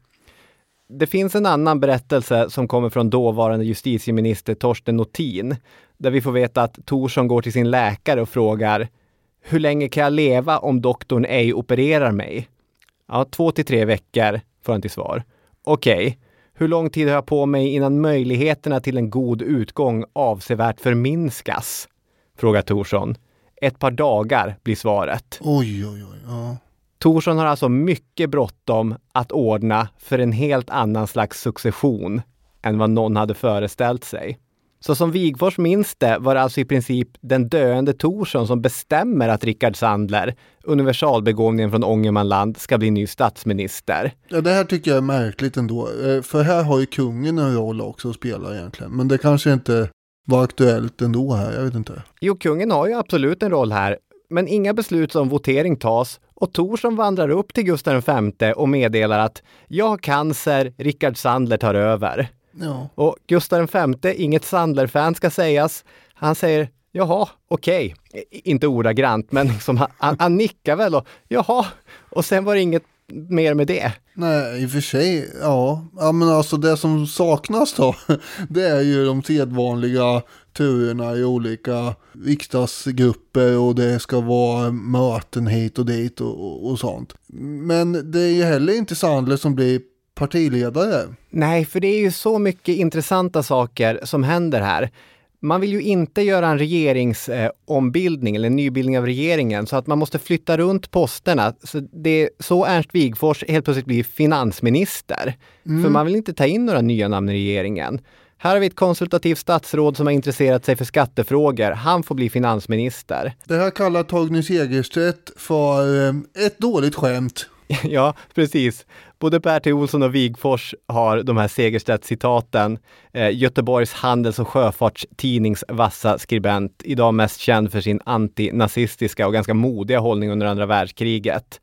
Det finns en annan berättelse som kommer från dåvarande justitieminister Torsten Nothin, där vi får veta att Thorsson går till sin läkare och frågar: hur länge kan jag leva om doktorn ej opererar mig? Ja, 2 till 3 veckor får han till svar. Okej, hur lång tid har jag på mig innan möjligheterna till en god utgång avsevärt förminskas? Frågar Thorsson. 1 par dagar blir svaret. Oj, ja. Thorsson har alltså mycket bråttom att ordna för en helt annan slags succession än vad någon hade föreställt sig. Så som Wigforss minns det var det alltså i princip den döende Thorsson som bestämmer att Rickard Sandler, universalbegåvningen från Ångermanland, ska bli ny statsminister. Ja, det här tycker jag är märkligt ändå. För här har ju kungen en roll också att spela egentligen. Men det kanske inte var aktuellt ändå här, jag vet inte. Jo, kungen har ju absolut en roll här. Men inga beslut om votering tas och Thorsson vandrar upp till Gustav V och meddelar att jag har cancer, Rickard Sandler tar över. Ja. Och Gustav V, inget Sandler-fan ska sägas, han säger jaha, okej. Inte ordagrant, men liksom, han nickar väl och jaha, och sen var det inget mer med det. Nej, i och för sig, ja. Ja, men alltså det som saknas då, det är ju de sedvanliga turerna i olika riksdagsgrupper och det ska vara möten hit och dit och sånt. Men det är ju heller inte Sandler som blir partiledare. Nej, för det är ju så mycket intressanta saker som händer här. Man vill ju inte göra en regeringsombildning eller en nybildning av regeringen så att man måste flytta runt posterna. Så det är så Ernst Wigforss helt plötsligt blir finansminister. För man vill inte ta in några nya namn i regeringen. Här har vi ett konsultativt statsråd som har intresserat sig för skattefrågor. Han får bli finansminister. Det här kallar Torgny Segerstedt för ett dåligt skämt. Ja, precis. Både Per T. Olsson och Wigforss har de här Segerstedt-citaten. Göteborgs handels- och sjöfartstidnings vassa skribent, idag mest känd för sin antinazistiska och ganska modiga hållning under andra världskriget.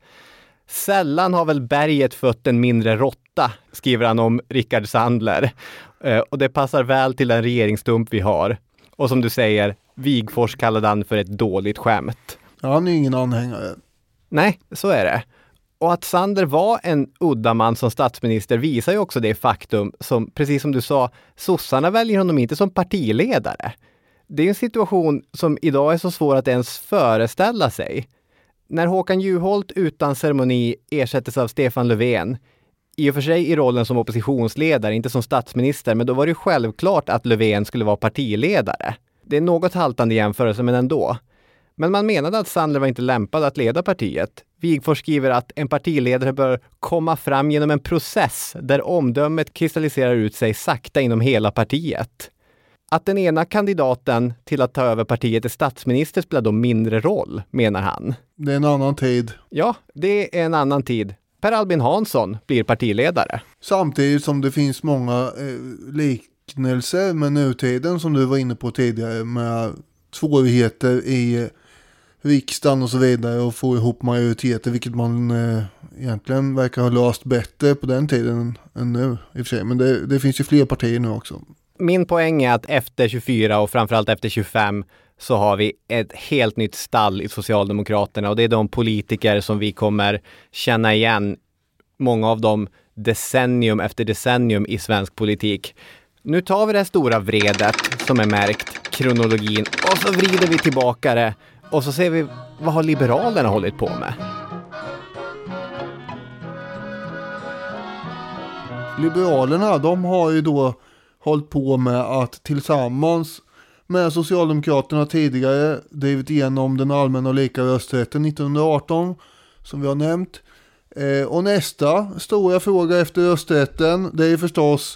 Sällan har väl berget fött en mindre råtta, skriver han om Rickard Sandler. Och det passar väl till den regeringsstump vi har. Och som du säger, Wigforss kallade han för ett dåligt skämt. Ja, han är ingen anhängare. Nej, så är det. Och att Sandler var en udda man som statsminister visar ju också det faktum som, precis som du sa, sossarna väljer honom inte som partiledare. Det är en situation som idag är så svår att ens föreställa sig. När Håkan Juholt utan ceremoni ersättes av Stefan Löfven, i och för sig i rollen som oppositionsledare, inte som statsminister, men då var det självklart att Löfven skulle vara partiledare. Det är något haltande jämförelse, men ändå. Men man menade att Sandler var inte lämpad att leda partiet. Wigforss skriver att en partiledare bör komma fram genom en process där omdömet kristalliserar ut sig sakta inom hela partiet. Att den ena kandidaten till att ta över partiet är statsminister spelar då mindre roll, menar han. Det är en annan tid. Ja, det är en annan tid. Per Albin Hansson blir partiledare. Samtidigt som det finns många liknelser med nutiden som du var inne på tidigare, med svårigheter i riksdagen och så vidare och få ihop majoriteter, vilket man egentligen verkar ha löst bättre på den tiden än nu i och för sig. Men det finns ju fler partier nu också. Min poäng är att efter 24 och framförallt efter 25 så har vi ett helt nytt stall i Socialdemokraterna, och det är de politiker som vi kommer känna igen, många av dem decennium efter decennium i svensk politik. Nu tar vi det stora vredet som är märkt, kronologin, och så vrider vi tillbaka det och så ser vi vad har Liberalerna hållit på med. Liberalerna, de har ju då hållit på med att tillsammans med Socialdemokraterna tidigare drivit igenom den allmänna och lika rösträtten 1918 som vi har nämnt. Och nästa stora fråga efter rösträtten, det är förstås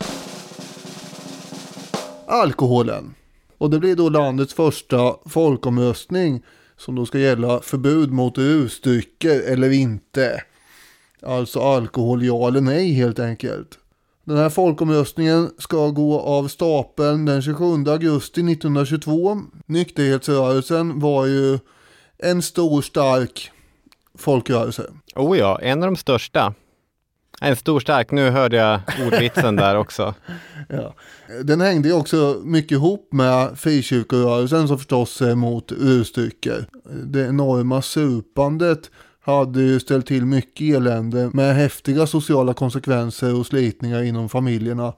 alkoholen. Och det blir då landets första folkomröstning som då ska gälla förbud mot rusdrycker eller inte. Alltså alkohol, ja eller nej helt enkelt. Den här folkomröstningen ska gå av stapeln den 27 augusti 1922. Nykterhetsrörelsen var ju en stor stark folkrörelse. Oh ja, en av de största. En stor stark, nu hörde jag ordvitsen där också. Ja. Den hängde ju också mycket ihop med frikyrkorörelsen som förstås är mot rusdrycker. Det enorma supandet hade ju ställt till mycket elände med häftiga sociala konsekvenser och slitningar inom familjerna.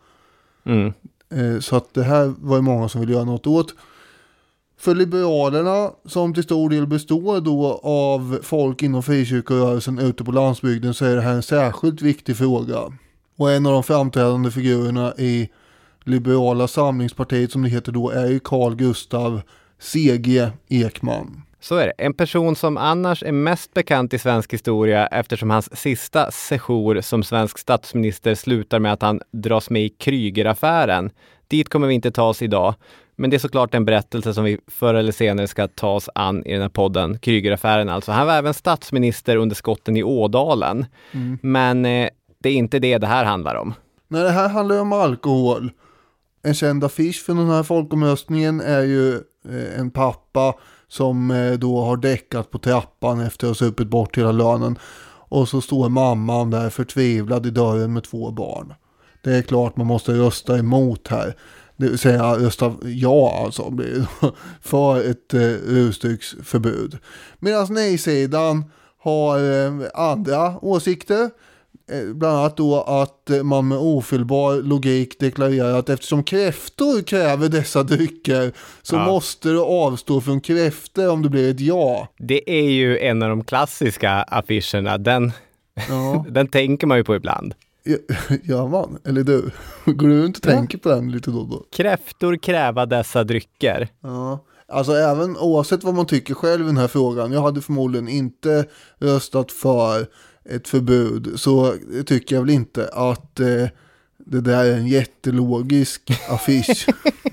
Så att det här var ju många som ville göra något åt. För Liberalerna, som till stor del består då av folk inom frikyrkorörelsen ute på landsbygden, så är det här en särskilt viktig fråga. Och en av de framträdande figurerna i Liberala samlingspartiet, som det heter då, är ju Carl Gustav C.G. Ekman. Så är det. En person som annars är mest bekant i svensk historia eftersom hans sista sejour som svensk statsminister slutar med att han dras med i Krügeraffären. Dit kommer vi inte ta oss idag. Men det är såklart en berättelse som vi förr eller senare ska ta oss an i den här podden. Krügeraffären alltså. Han var även statsminister under skotten i Ådalen. Men det är inte det här handlar om. Nej, det här handlar om alkohol. En känd affisch för den här folkomröstningen är ju en pappa som då har däckat på trappan efter att ha supit bort hela lönen. Och så står mamman där förtvivlad i dörren med 2 barn. Det är klart man måste rösta emot här. Det vill säga rösta ja alltså för ett rusdrycksförbud. Medan nej-sidan har andra åsikter. Bland annat då att man med ofelbar logik deklarerar att eftersom kräftor kräver dessa drycker så måste du avstå från kräftor om det blir ett ja. Det är ju en av de klassiska affischerna. Den tänker man ju på ibland. Ja man, eller du. Går du inte och tänker på den lite då? Kräftor kräva dessa drycker. Ja, alltså även oavsett vad man tycker själv i den här frågan. Jag hade förmodligen inte röstat för ett förbud, så tycker jag väl inte att det där är en jättelogisk affisch.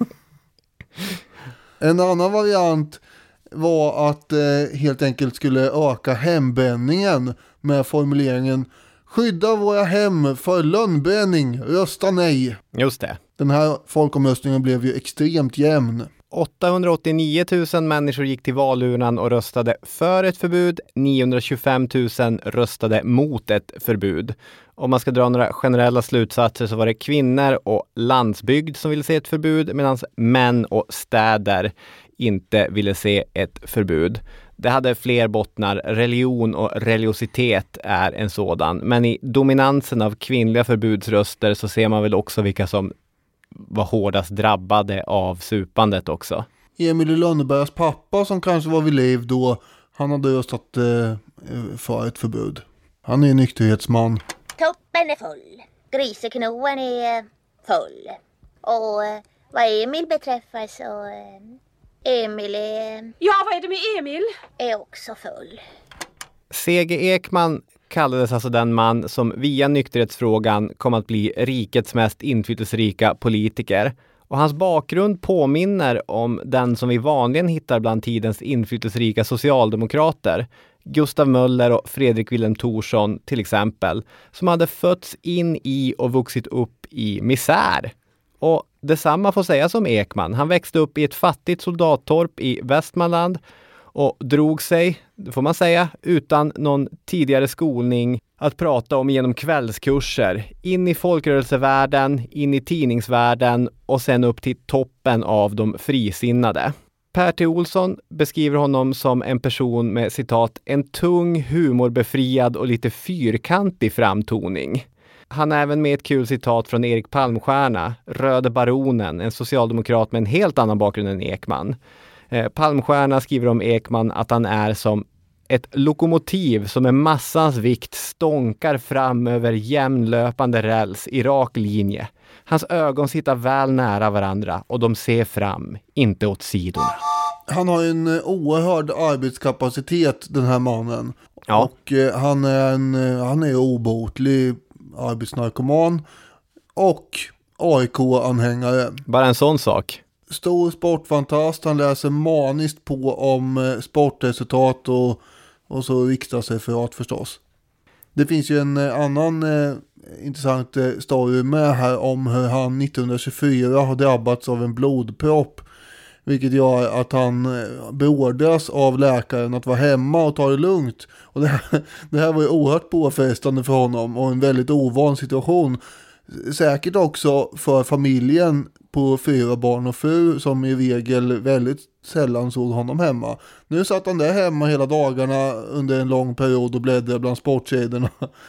En annan variant var att helt enkelt skulle öka hembränningen med formuleringen skydda våra hem för lönnbränning, rösta nej. Just det. Den här folkomröstningen blev ju extremt jämn. 889 000 människor gick till valurnan och röstade för ett förbud. 925 000 röstade mot ett förbud. Om man ska dra några generella slutsatser så var det kvinnor och landsbygd som ville se ett förbud, medan män och städer inte ville se ett förbud. Det hade fler bottnar. Religion och religiositet är en sådan. Men i dominansen av kvinnliga förbudsröster så ser man väl också vilka som var hårdast drabbade av supandet också. Emil i Lönnebergs pappa, som kanske var vid liv då, han hade röstat för ett förbud. Han är en nykterhetsman. Toppen är full. Griseknoen är full. Och vad Emil beträffar så Emil är... Ja, vad är det med Emil? Är också full. C.G. Ekman kallades alltså den man som via nykterhetsfrågan kom att bli rikets mest inflytelserika politiker. Och hans bakgrund påminner om den som vi vanligen hittar bland tidens inflytelserika socialdemokrater. Gustav Möller och Fredrik Wilhelm Thorsson till exempel, som hade fötts in i och vuxit upp i misär. Och detsamma får sägas om Ekman. Han växte upp i ett fattigt soldattorp i Västmanland och drog sig, det får man säga, utan någon tidigare skolning att prata om genom kvällskurser. In i folkrörelsevärlden, in i tidningsvärlden och sen upp till toppen av de frisinnade. Per T. Olsson beskriver honom som en person med citat en tung, humorbefriad och lite fyrkantig framtoning. Han är även med ett kul citat från Erik Palmstierna, Röde baronen, en socialdemokrat med en helt annan bakgrund än Ekman. Palmstierna skriver om Ekman att han är som ett lokomotiv som med massans vikt stånkar fram över jämnlöpande räls i rak linje. Hans ögon sitter väl nära varandra och de ser fram, inte åt sidorna. Han har en oerhörd arbetskapacitet, den här mannen. Ja. Och han är obotlig arbetsnarkoman och AIK-anhängare. Bara en sån sak. Stor sportfantast, han läser maniskt på om sportresultat och så riksdagsreferat förstås. Det finns ju en annan intressant story med här om hur han 1924 har drabbats av en blodpropp. Vilket gör att han beordras av läkaren att vara hemma och ta det lugnt. Och det här var ju oerhört påfrestande för honom och en väldigt ovan situation. Säkert också för familjen på 4 barn och fru som i regel väldigt sällan såg honom hemma. Nu satt han där hemma hela dagarna under en lång period och bläddrade bland sportsidorna.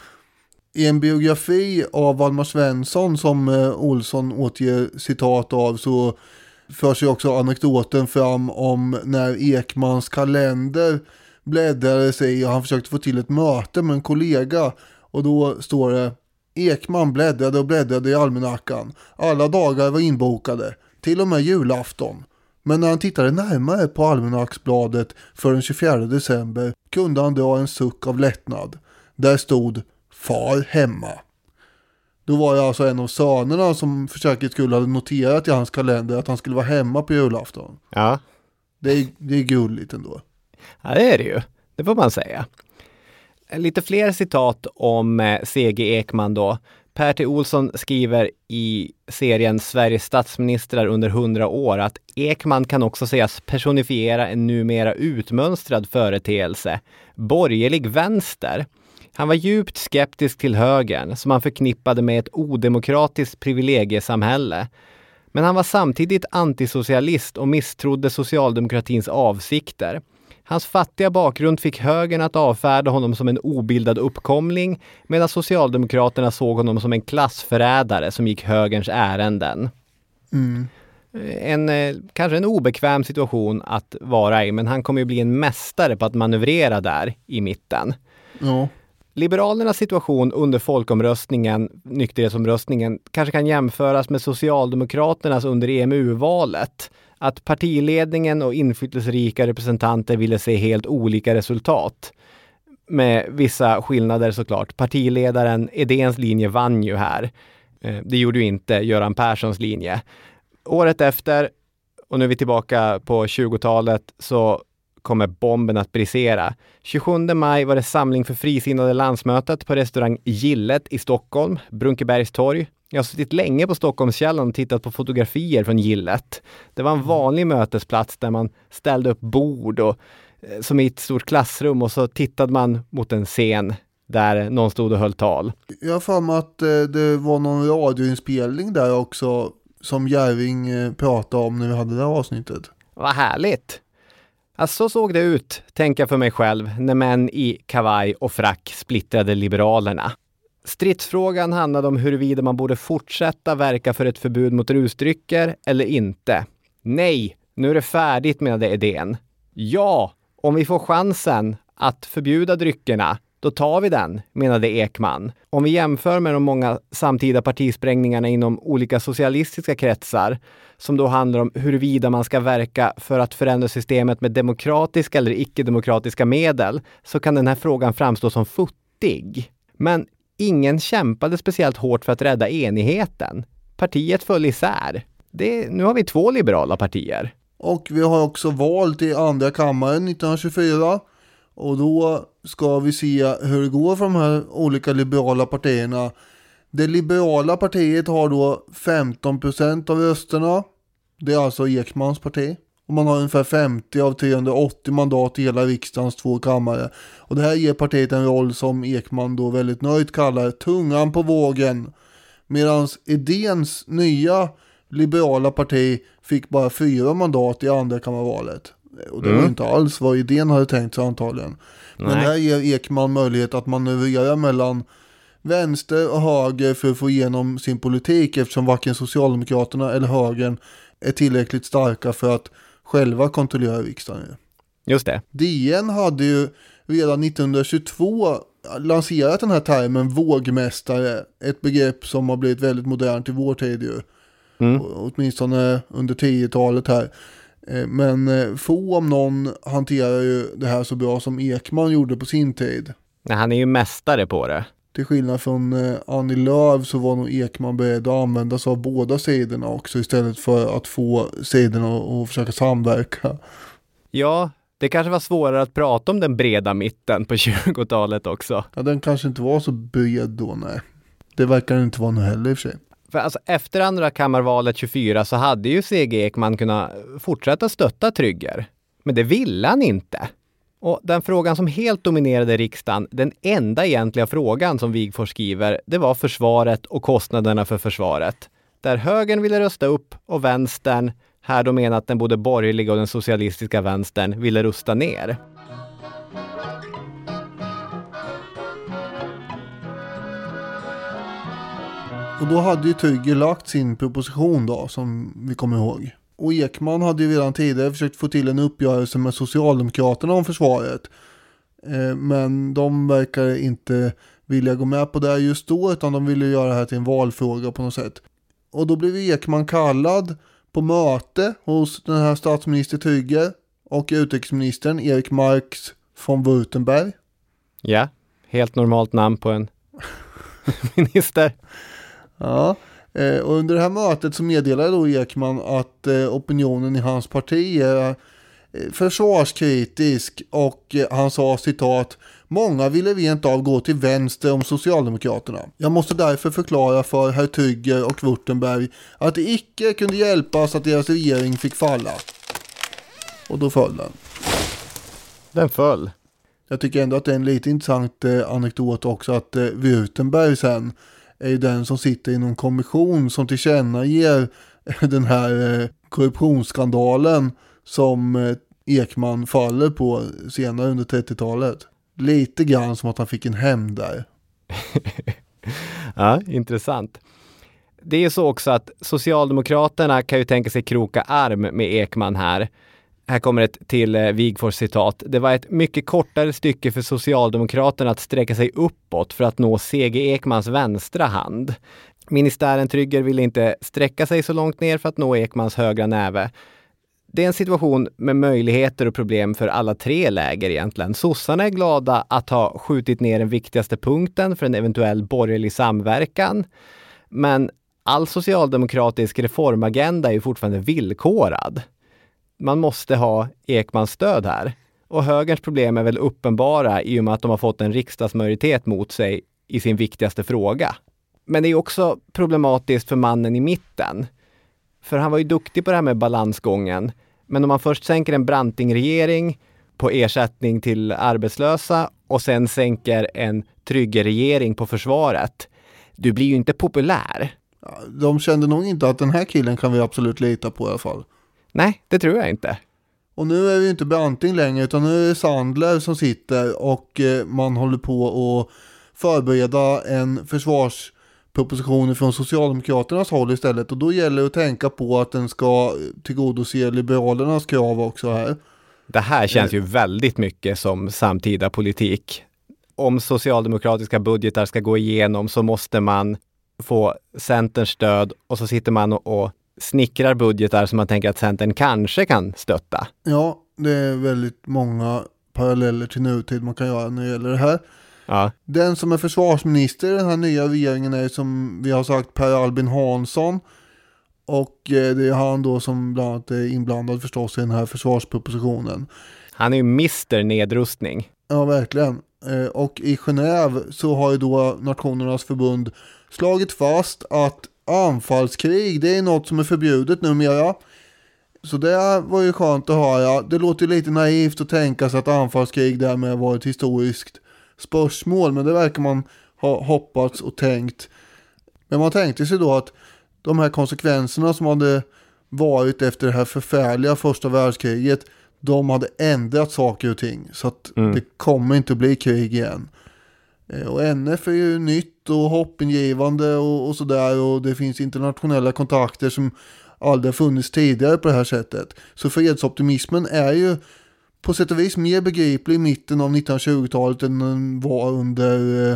I en biografi av Waldemar Svensson som Olsson återger citat av så för sig också anekdoten fram om när Ekmans kalender bläddrade sig och han försökte få till ett möte med en kollega och då står det: Ekman bläddrade och bläddrade i almanackan. Alla dagar var inbokade, till och med julafton. Men när han tittade närmare på almanacksbladet för den 24 december kunde han dra en suck av lättnad. Där stod far hemma. Då var det alltså en av sönerna som för säkerhets skull hade noterat i hans kalender att han skulle vara hemma på julafton. Ja. Det är gulligt ändå. Ja, det är det ju. Det får man säga. Lite fler citat om C.G. Ekman då. Per T. Olsson skriver i serien Sveriges statsministrar under 100 år att Ekman kan också sägas personifiera en numera utmönstrad företeelse. Borgerlig vänster. Han var djupt skeptisk till högern som han förknippade med ett odemokratiskt privilegiesamhälle. Men han var samtidigt antisocialist och misstrodde socialdemokratins avsikter. Hans fattiga bakgrund fick högern att avfärda honom som en obildad uppkomling medan socialdemokraterna såg honom som en klassförrädare som gick högerns ärenden. Kanske en obekväm situation att vara i, men han kommer ju bli en mästare på att manövrera där i mitten. Ja. Liberalernas situation under folkomröstningen, nykterhetsomröstningen, kanske kan jämföras med Socialdemokraternas under EMU-valet. Att partiledningen och inflytelserika representanter ville se helt olika resultat. Med vissa skillnader såklart. Partiledaren Edéns linje vann ju här. Det gjorde ju inte Göran Perssons linje. Året efter, och nu är vi tillbaka på 20-talet, så kommer bomben att brisera. 27 maj var det samling för frisinnade landsmötet på restaurang Gillet i Stockholm, Brunkebergs torg. Jag har suttit länge på Stockholmskällan och tittat på fotografier från Gillet. Det var en vanlig mötesplats där man ställde upp bord och som i ett stort klassrum och så tittade man mot en scen där någon stod och höll tal. Jag har för mig att det var någon radioinspelning där också som Järving pratade om när vi hade det här avsnittet. Vad härligt! Alltså så såg det ut, tänker jag för mig själv, när män i kavaj och frack splittrade liberalerna. Stridsfrågan handlade om huruvida man borde fortsätta verka för ett förbud mot rusdrycker eller inte. Nej, nu är det färdigt, menade Edén. Ja, om vi får chansen att förbjuda dryckerna, Då tar vi den, menade Ekman. Om vi jämför med de många samtida partisprängningarna inom olika socialistiska kretsar, som då handlar om huruvida man ska verka för att förändra systemet med demokratiska eller icke-demokratiska medel, så kan den här frågan framstå som futtig. Men ingen kämpade speciellt hårt för att rädda enigheten. Partiet föll isär. Nu har vi 2 liberala partier. Och vi har också valt i andra kammaren 1924. Och då ska vi se hur det går för de här olika liberala partierna. Det liberala partiet har då 15% av rösterna. Det är alltså Ekmans parti. Och man har ungefär 50 av 380 mandat i hela riksdagens 2 kammare. Och det här ger partiet en roll som Ekman då väldigt nöjt kallar tungan på vågen. Medan Edéns nya liberala parti fick bara 4 mandat i andra kammarvalet. Och det var inte alls vad Edén hade tänkt sig antagligen. Men det här ger Ekman möjlighet att manövrera mellan vänster och höger för att få igenom sin politik, eftersom varken Socialdemokraterna eller högern är tillräckligt starka för att själva kontrollera riksdagen. Just det. DN hade ju redan 1922 lanserat den här termen vågmästare, ett begrepp som har blivit väldigt modernt i vår tid ju. Åtminstone under 10-talet här. Men få om någon hanterar ju det här så bra som Ekman gjorde på sin tid. Nej, han är ju mästare på det. Till skillnad från Annie Lööf så var nog Ekman beredd att använda sig av båda sidorna också, istället för att få sidorna att försöka samverka. Ja, det kanske var svårare att prata om den breda mitten på 20-talet också. Ja, den kanske inte var så bred då, nej. Det verkar inte vara nu heller i och för sig. För alltså, efter andra kammarvalet 24 så hade ju C.G. Ekman kunnat fortsätta stötta Trygger. Men det ville han inte. Och den frågan som helt dominerade riksdagen, den enda egentliga frågan som Wigforss skriver, det var försvaret och kostnaderna för försvaret. Där högern ville rösta upp och vänstern, här då menar att den både borgerliga och den socialistiska vänstern ville rusta ner. Och då hade ju Trygger lagt sin proposition då, som vi kommer ihåg. Och Ekman hade ju redan tidigare försökt få till en uppgörelse med Socialdemokraterna om försvaret. Men de verkar inte vilja gå med på det just då, utan de ville göra det här till en valfråga på något sätt. Och då blev Ekman kallad på möte hos den här statsminister Trygger och utrikesministern Erik Marx von Württemberg. Ja, helt normalt namn på en minister. Ja, och under det här mötet så meddelade då Ekman att opinionen i hans parti är försvarskritisk, och han sa citat: många ville rent av gå till vänster om Socialdemokraterna. Jag måste därför förklara för herr Trygger och Württemberg att det icke kunde hjälpas att deras regering fick falla. Och då föll den. Den föll. Jag tycker ändå att det är en lite intressant anekdot också, att Württemberg sen är ju den som sitter i någon kommission som tillkännager den här korruptionsskandalen som Ekman faller på senare under 30-talet. Lite grann som att han fick en hämnd där. Ja, intressant. Det är ju så också att Socialdemokraterna kan ju tänka sig kroka arm med Ekman här. Här kommer ett till Wigforss citat. Det var ett mycket kortare stycke för Socialdemokraterna att sträcka sig uppåt för att nå C.G. Ekmans vänstra hand. Ministären Trygger ville inte sträcka sig så långt ner för att nå Ekmans högra näve. Det är en situation med möjligheter och problem för alla 3 läger egentligen. Sossarna är glada att ha skjutit ner den viktigaste punkten för en eventuell borgerlig samverkan. Men all socialdemokratisk reformagenda är ju fortfarande villkorad. Man måste ha Ekmans stöd här. Och högerns problem är väl uppenbara i och med att de har fått en riksdagsmajoritet mot sig i sin viktigaste fråga. Men det är också problematiskt för mannen i mitten. För han var ju duktig på det här med balansgången. Men om man först sänker en Branting-regering på ersättning till arbetslösa och sen sänker en Trygger-regering på försvaret, du blir ju inte populär. De kände nog inte att den här killen kan vi absolut lita på i alla fall. Nej, det tror jag inte. Och nu är det ju inte Branting längre, utan nu är det Sandler som sitter och man håller på att förbereda en försvarsproposition från Socialdemokraternas håll istället. Och då gäller det att tänka på att den ska tillgodose Liberalernas krav också här. Det här känns ju väldigt mycket som samtida politik. om socialdemokratiska budgetar ska gå igenom så måste man få Centerns stöd och så sitter man och snickrar budgetar som man tänker att Centern kanske kan stötta. Ja, det är väldigt många paralleller till nutid man kan göra när det gäller det här. Ja. Den som är försvarsminister i den här nya regeringen är, som vi har sagt, Per Albin Hansson. Och det är han då som bland annat är inblandad förstås i den här försvarspropositionen. Han är ju Mr. Nedrustning. Ja, verkligen. Och i Genève så har ju då Nationernas förbund slagit fast att anfallskrig, det är något som är förbjudet numera. Så det var ju skönt att höra. Det låter ju lite naivt att tänka sig att anfallskrig därmed var ett historiskt spörsmål, men det verkar man ha hoppats och tänkt. Men man tänkte sig då att de här konsekvenserna som hade varit efter det här förfärliga första världskriget, de hade ändrat saker och ting. Så att det kommer inte att bli krig igen. Och NF är ju nytt och hoppingivande och sådär, och det finns internationella kontakter som aldrig funnits tidigare på det här sättet. Så fredsoptimismen är ju på sätt och vis mer begriplig i mitten av 1920-talet än den var under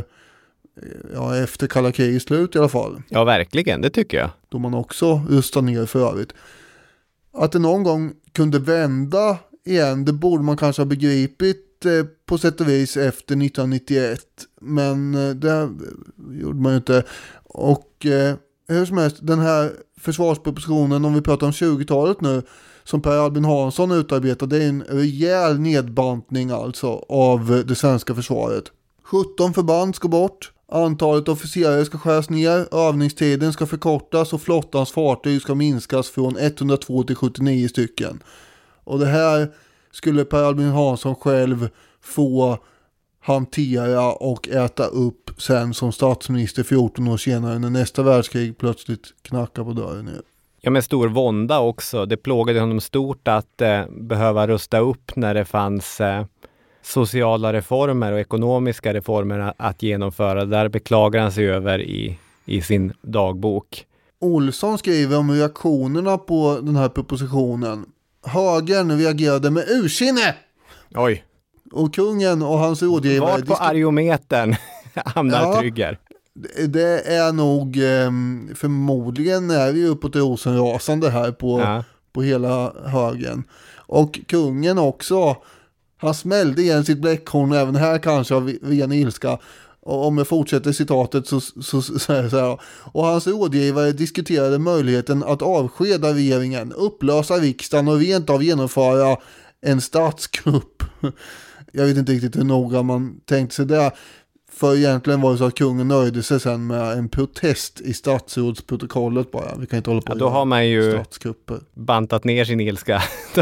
efter kalla krigets slut i alla fall. Ja, verkligen, det tycker jag. Då man också rustar ner för övrigt. Att det någon gång kunde vända igen, det borde man kanske ha begripit på sätt och vis efter 1991. Men det gjorde man ju inte. Och hur som helst, den här försvarspropositionen, om vi pratar om 20-talet nu, som Per Albin Hansson utarbetade, det är en rejäl nedbantning alltså av det svenska försvaret. 17 förband ska bort, antalet officerare ska skäras ner, övningstiden ska förkortas och flottans fartyg ska minskas från 102 till 79 stycken. Och det här skulle Per Albin Hansson själv få hantera och äta upp sen som statsminister 14 år senare när nästa världskrig plötsligt knackar på dörren nu. Ja, med stor vånda också. Det plågade honom stort att behöva rusta upp när det fanns sociala reformer och ekonomiska reformer att genomföra. Där beklagar han sig över i sin dagbok. Olsson skriver om reaktionerna på den här propositionen. Högern reagerade med ursinne. Oj. Och kungen och hans rådgivare... Vart på argometern hamnar Trygger? Det är nog förmodligen är vi uppåt rosenrasande här på hela högen. Och kungen också, han smällde igen sitt bläckhorn även här kanske av ren ilska. Och om jag fortsätter citatet så är det så här. Och hans rådgivare diskuterade möjligheten att avskeda regeringen, upplösa riksdagen och rent av genomföra en statskupp. Jag vet inte riktigt hur noga man tänkte sig det. För egentligen var det så att kungen nöjde sig sen med en protest i statsrådsprotokollet bara. Vi kan inte hålla på då har man ju statskupper. Bantat ner sin ilska.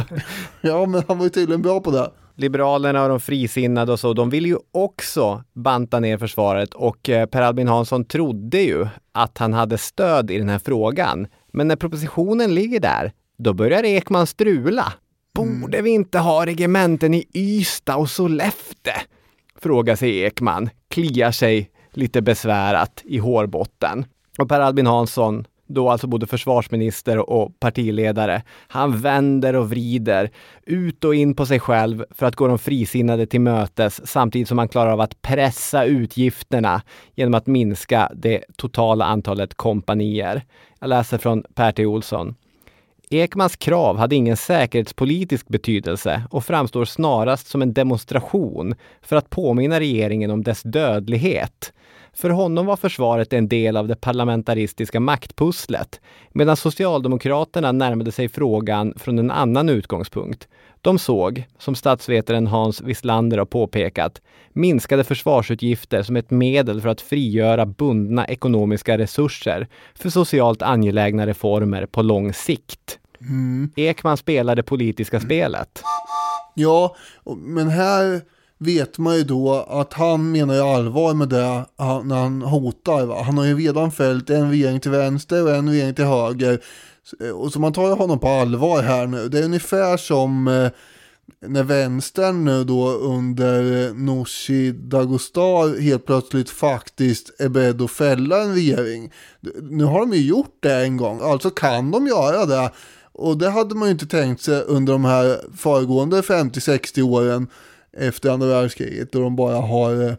Ja, men han var ju tydligen bra på det. Liberalerna och de frisinnade och så, de vill ju också banta ner försvaret, och Per Albin Hansson trodde ju att han hade stöd i den här frågan. Men när propositionen ligger där, då börjar Ekman strula. Borde vi inte ha regementen i Ystad och Sollefteå? Frågar sig Ekman, kliar sig lite besvärat i hårbotten. Och Per Albin Hansson, då alltså både försvarsminister och partiledare, han vänder och vrider ut och in på sig själv för att gå de frisinnade till mötes, samtidigt som han klarar av att pressa utgifterna genom att minska det totala antalet kompanier. Jag läser från Per T. Olsson. Ekmans krav hade ingen säkerhetspolitisk betydelse och framstår snarast som en demonstration för att påminna regeringen om dess dödlighet. För honom var försvaret en del av det parlamentaristiska maktpusslet, medan Socialdemokraterna närmade sig frågan från en annan utgångspunkt. De såg, som statsvetaren Hans Wieslander har påpekat, minskade försvarsutgifter som ett medel för att frigöra bundna ekonomiska resurser för socialt angelägna reformer på lång sikt. Ekman spelade politiska spelet. Ja, men här vet man ju då att han menar ju allvar med det när han hotar. Va? Han har ju redan fällt en regering till vänster och en regering till höger. Och så man tar ju honom på allvar här nu. Det är ungefär som när vänstern nu då under Nooshi Dadgostar helt plötsligt faktiskt är beredd att fälla en regering. Nu har de ju gjort det en gång, alltså kan de göra det. Och det hade man ju inte tänkt sig under de här föregående 50-60 åren efter andra världskriget, då de bara har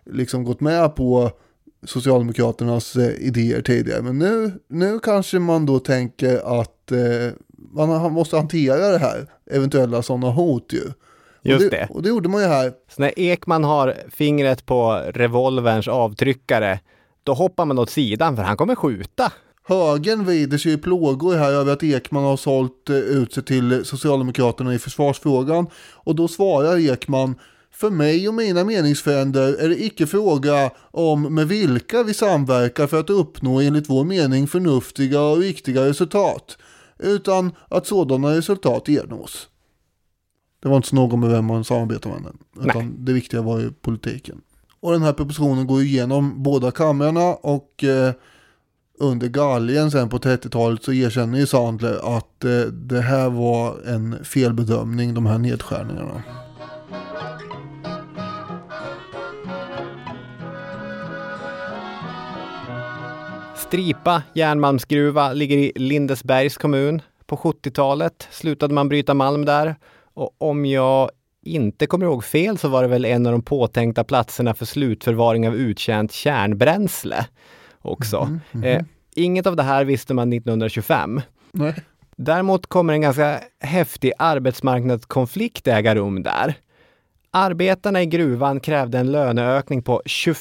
liksom gått med på Socialdemokraternas idéer tidigare. Men nu kanske man då tänker att man måste hantera det här, eventuella sådana hot ju. Just det. Och det gjorde man ju här. Så när Ekman har fingret på revolverns avtryckare, då hoppar man åt sidan för han kommer skjuta. Högern vrider sig i plågor här över att Ekman har sålt ut sig till Socialdemokraterna i försvarsfrågan. Och då svarar Ekman: för mig och mina meningsfränder är det icke fråga om med vilka vi samverkar för att uppnå enligt vår mening förnuftiga och riktiga resultat, utan att sådana resultat ernås. Det var inte så någon med vem man samarbetar med den, utan det viktiga var ju politiken. Och den här propositionen går igenom båda kamrarna och under galgen sen på 30-talet så erkänner ju Sandler att det här var en felbedömning, de här nedskärningarna. Stripa järnmalmsgruva ligger i Lindesbergs kommun. På 70-talet slutade man bryta malm där. Och om jag inte kommer ihåg fel så var det väl en av de påtänkta platserna för slutförvaring av uttjänt kärnbränsle också. Inget av det här visste man 1925. Nej. Däremot kommer en ganska häftig arbetsmarknadskonflikt äga rum där. Arbetarna i gruvan krävde en löneökning på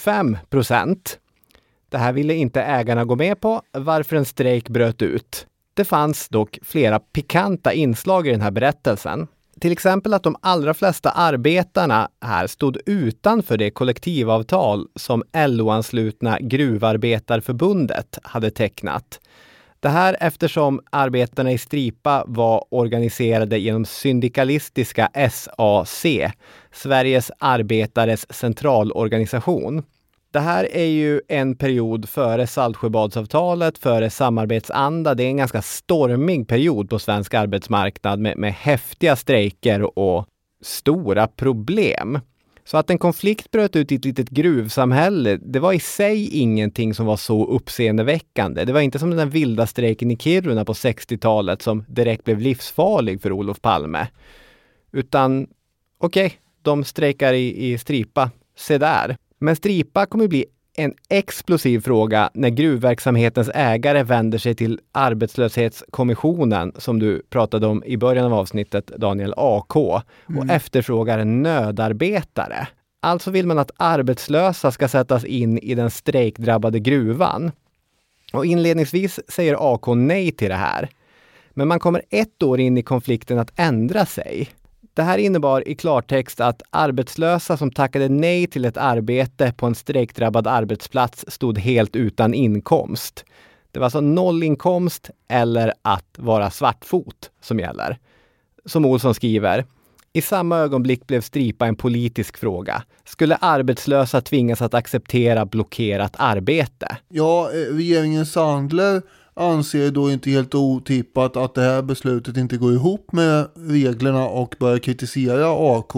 25%. Det här ville inte ägarna gå med på, varför en strejk bröt ut. Det fanns dock flera pikanta inslag i den här berättelsen. Till exempel att de allra flesta arbetarna här stod utanför det kollektivavtal som LO-anslutna Gruvarbetarförbundet hade tecknat. Det här eftersom arbetarna i Stripa var organiserade genom syndikalistiska SAC, Sveriges arbetares centralorganisation. Det här är ju en period före Saltsjöbadsavtalet, före samarbetsanda. Det är en ganska stormig period på svensk arbetsmarknad med häftiga strejker och stora problem. Så att en konflikt bröt ut i ett litet gruvsamhälle, det var i sig ingenting som var så uppseendeväckande. Det var inte som den vilda strejken i Kiruna på 60-talet som direkt blev livsfarlig för Olof Palme. Utan, okej, de strejkar i Stripa. Se där. Men Stripa kommer bli en explosiv fråga när gruvverksamhetens ägare vänder sig till arbetslöshetskommissionen som du pratade om i början av avsnittet, Daniel AK, och efterfrågar nödarbetare. Alltså vill man att arbetslösa ska sättas in i den strejkdrabbade gruvan. Och inledningsvis säger AK nej till det här. Men man kommer 1 år in i konflikten att ändra sig. Det här innebar i klartext att arbetslösa som tackade nej till ett arbete på en strejkdrabbad arbetsplats stod helt utan inkomst. Det var alltså 0 inkomst eller att vara svartfot som gäller. Som Olsson skriver, i samma ögonblick blev Stripa en politisk fråga. Skulle arbetslösa tvingas att acceptera blockerat arbete? Ja, regeringen Sandler anser då inte helt otippat att det här beslutet inte går ihop med reglerna och börjar kritisera AK.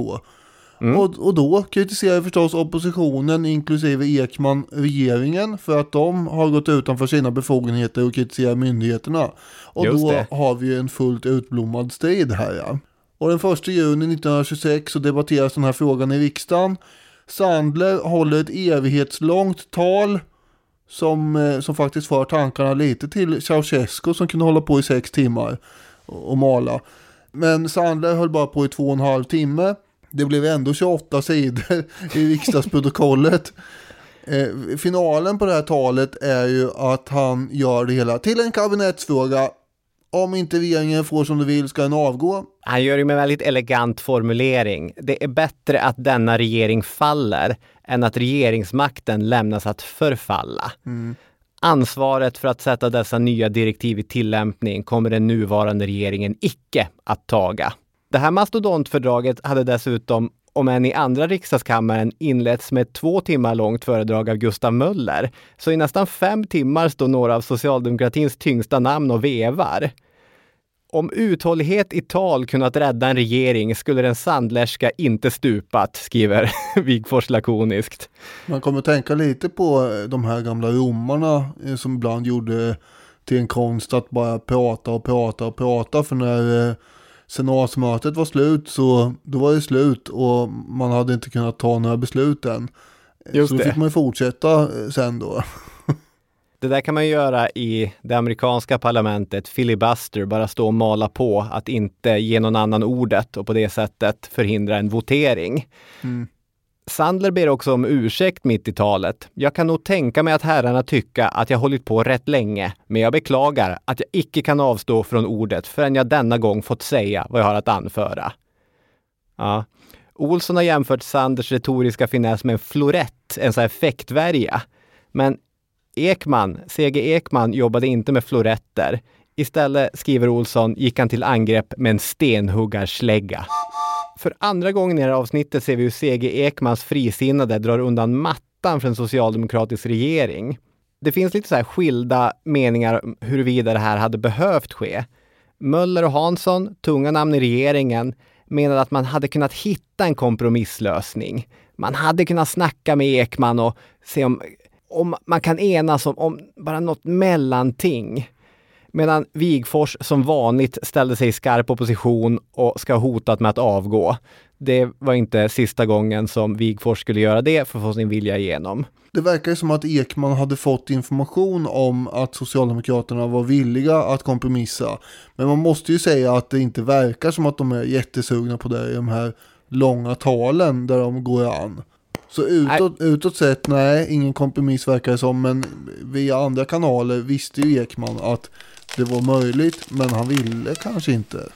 Och då kritiserar förstås oppositionen inklusive Ekman regeringen för att de har gått utanför sina befogenheter och kritiserar myndigheterna. Och just då det. Har vi en fullt utblommad strid här. Ja. Och den 1 juni 1926 så debatteras den här frågan i riksdagen. Sandler håller ett evighetslångt tal som faktiskt för tankarna lite till Ceausescu som kunde hålla på i 6 timmar och mala. Men Sandler höll bara på i 2,5 timme. Det blev ändå 28 sidor i riksdagsprotokollet. Finalen på det här talet är ju att han gör det hela till en kabinettsfråga. Om inte regeringen får som du vill ska den avgå. Han gör det med väldigt elegant formulering. Det är bättre att denna regering faller än att regeringsmakten lämnas att förfalla. Ansvaret för att sätta dessa nya direktiv i tillämpning kommer den nuvarande regeringen icke att taga. Det här mastodontfördraget hade dessutom, om än i andra riksdagskammaren, inletts med ett 2 timmar långt föredrag av Gustav Möller. Så i nästan 5 timmar står några av socialdemokratins tyngsta namn och vevar. Om uthållighet i tal kunnat rädda en regering skulle den Sandlerska inte stupat, skriver Wigforss lakoniskt. Man kommer tänka lite på de här gamla romarna som ibland gjorde till en konst att bara prata. För när senatsmötet var slut så då var det slut och man hade inte kunnat ta några beslut än. Just så då det. fick man ju fortsätta sen då. Det där kan man göra i det amerikanska parlamentet, filibuster, bara stå och mala på att inte ge någon annan ordet och på det sättet förhindra en votering. Sandler ber också om ursäkt mitt i talet. Jag kan nog tänka mig att herrarna tycka att jag hållit på rätt länge, men jag beklagar att jag icke kan avstå från ordet förrän jag denna gång fått säga vad jag har att anföra. Ja. Olsson har jämfört Sanders retoriska finess med en florett, en sån här fäktvärja. Men C.G. Ekman jobbade inte med floretter. Istället, skriver Olsson, gick han till angrepp med en stenhuggarslägga. För andra gången i det här avsnittet ser vi hur C.G. Ekmans frisinnade drar undan mattan för en socialdemokratisk regering. Det finns lite så här skilda meningar om huruvida det här hade behövt ske. Möller och Hansson, tunga namn i regeringen, menade att man hade kunnat hitta en kompromisslösning. Man hade kunnat snacka med Ekman och se om man kan enas om bara något mellanting. Medan Wigforss som vanligt ställde sig i skarp opposition och ska ha hotat med att avgå. Det var inte sista gången som Wigforss skulle göra det för att få sin vilja igenom. Det verkar ju som att Ekman hade fått information om att Socialdemokraterna var villiga att kompromissa. Men man måste ju säga att det inte verkar som att de är jättesugna på det i de här långa talen där de går an. Så utåt sett, nej, ingen kompromiss verkar det som, men via andra kanaler visste ju Ekman att det var möjligt, men han ville kanske inte.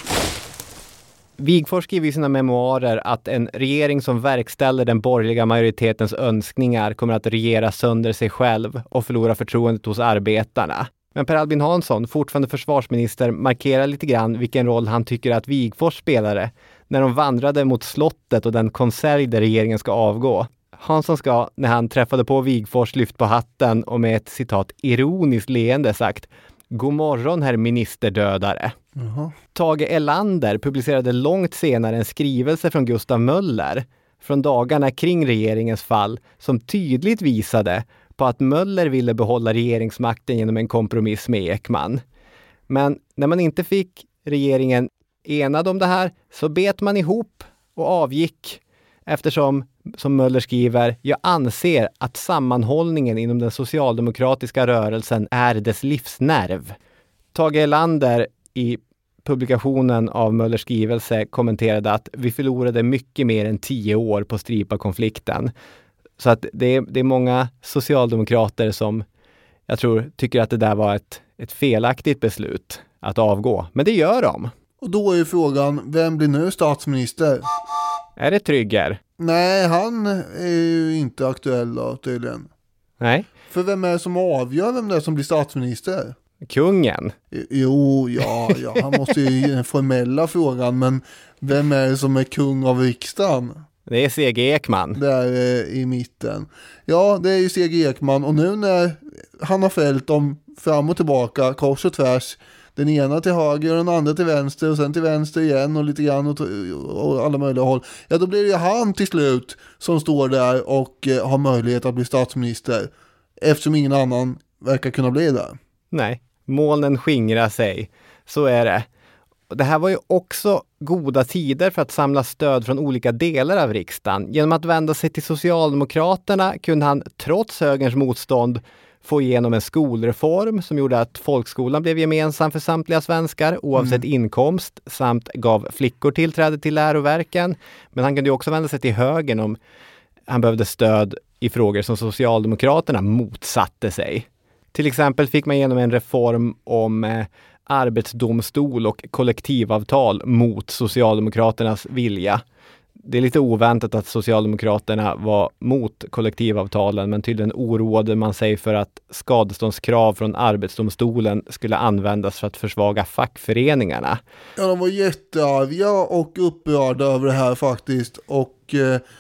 Wigforss skriver i sina memoarer att en regering som verkställer den borgerliga majoritetens önskningar kommer att regera sönder sig själv och förlora förtroendet hos arbetarna. Men Per Albin Hansson, fortfarande försvarsminister, markerar lite grann vilken roll han tycker att Wigforss spelade när de vandrade mot slottet och den konselj där regeringen ska avgå. Hansson ska, när han träffade på Wigforss, lyft på hatten och med ett citat ironiskt leende sagt: "God morgon, herr ministerdödare." Tage Erlander publicerade långt senare en skrivelse från Gustav Möller från dagarna kring regeringens fall som tydligt visade på att Möller ville behålla regeringsmakten genom en kompromiss med Ekman. Men när man inte fick regeringen enad om det här så bet man ihop och avgick eftersom, som Möller skriver, jag anser att sammanhållningen inom den socialdemokratiska rörelsen är dess livsnerv. Tage Erlander i publikationen av Möllers skrivelse kommenterade att vi förlorade mycket mer än 10 år på Stripa-konflikten. Så att det är många socialdemokrater som jag tror tycker att det där var ett felaktigt beslut att avgå. Men det gör de. Och då är ju frågan, vem blir nu statsminister? Är det Trygger? Nej, han är ju inte aktuell då, tydligen. Nej. För vem är det som avgör vem det är som blir statsminister? Kungen? Jo, ja, han måste ju i den formella frågan, men vem är det som är kung av riksdagen? Det är C.G. Ekman. Där i mitten. Ja, det är ju C.G. Ekman, och nu när han har fällt dem fram och tillbaka, kors och tvärs, den ena till höger och den andra till vänster och sen till vänster igen och lite grann och alla möjliga håll. Ja, då blir det ju han till slut som står där och har möjlighet att bli statsminister, eftersom ingen annan verkar kunna bli det. Nej, molnen skingrar sig. Så är det. Det här var ju också goda tider för att samla stöd från olika delar av riksdagen. Genom att vända sig till Socialdemokraterna kunde han, trots högerns motstånd, få igenom en skolreform som gjorde att folkskolan blev gemensam för samtliga svenskar oavsett inkomst, samt gav flickor tillträde till läroverken. Men han kunde ju också vända sig till högern om han behövde stöd i frågor som Socialdemokraterna motsatte sig. Till exempel fick man igenom en reform om arbetsdomstol och kollektivavtal mot Socialdemokraternas vilja. Det är lite oväntat att Socialdemokraterna var mot kollektivavtalen, men tydligen oroade man sig för att skadeståndskrav från arbetsdomstolen skulle användas för att försvaga fackföreningarna. Ja, de var jättearga och upprörda över det här faktiskt, och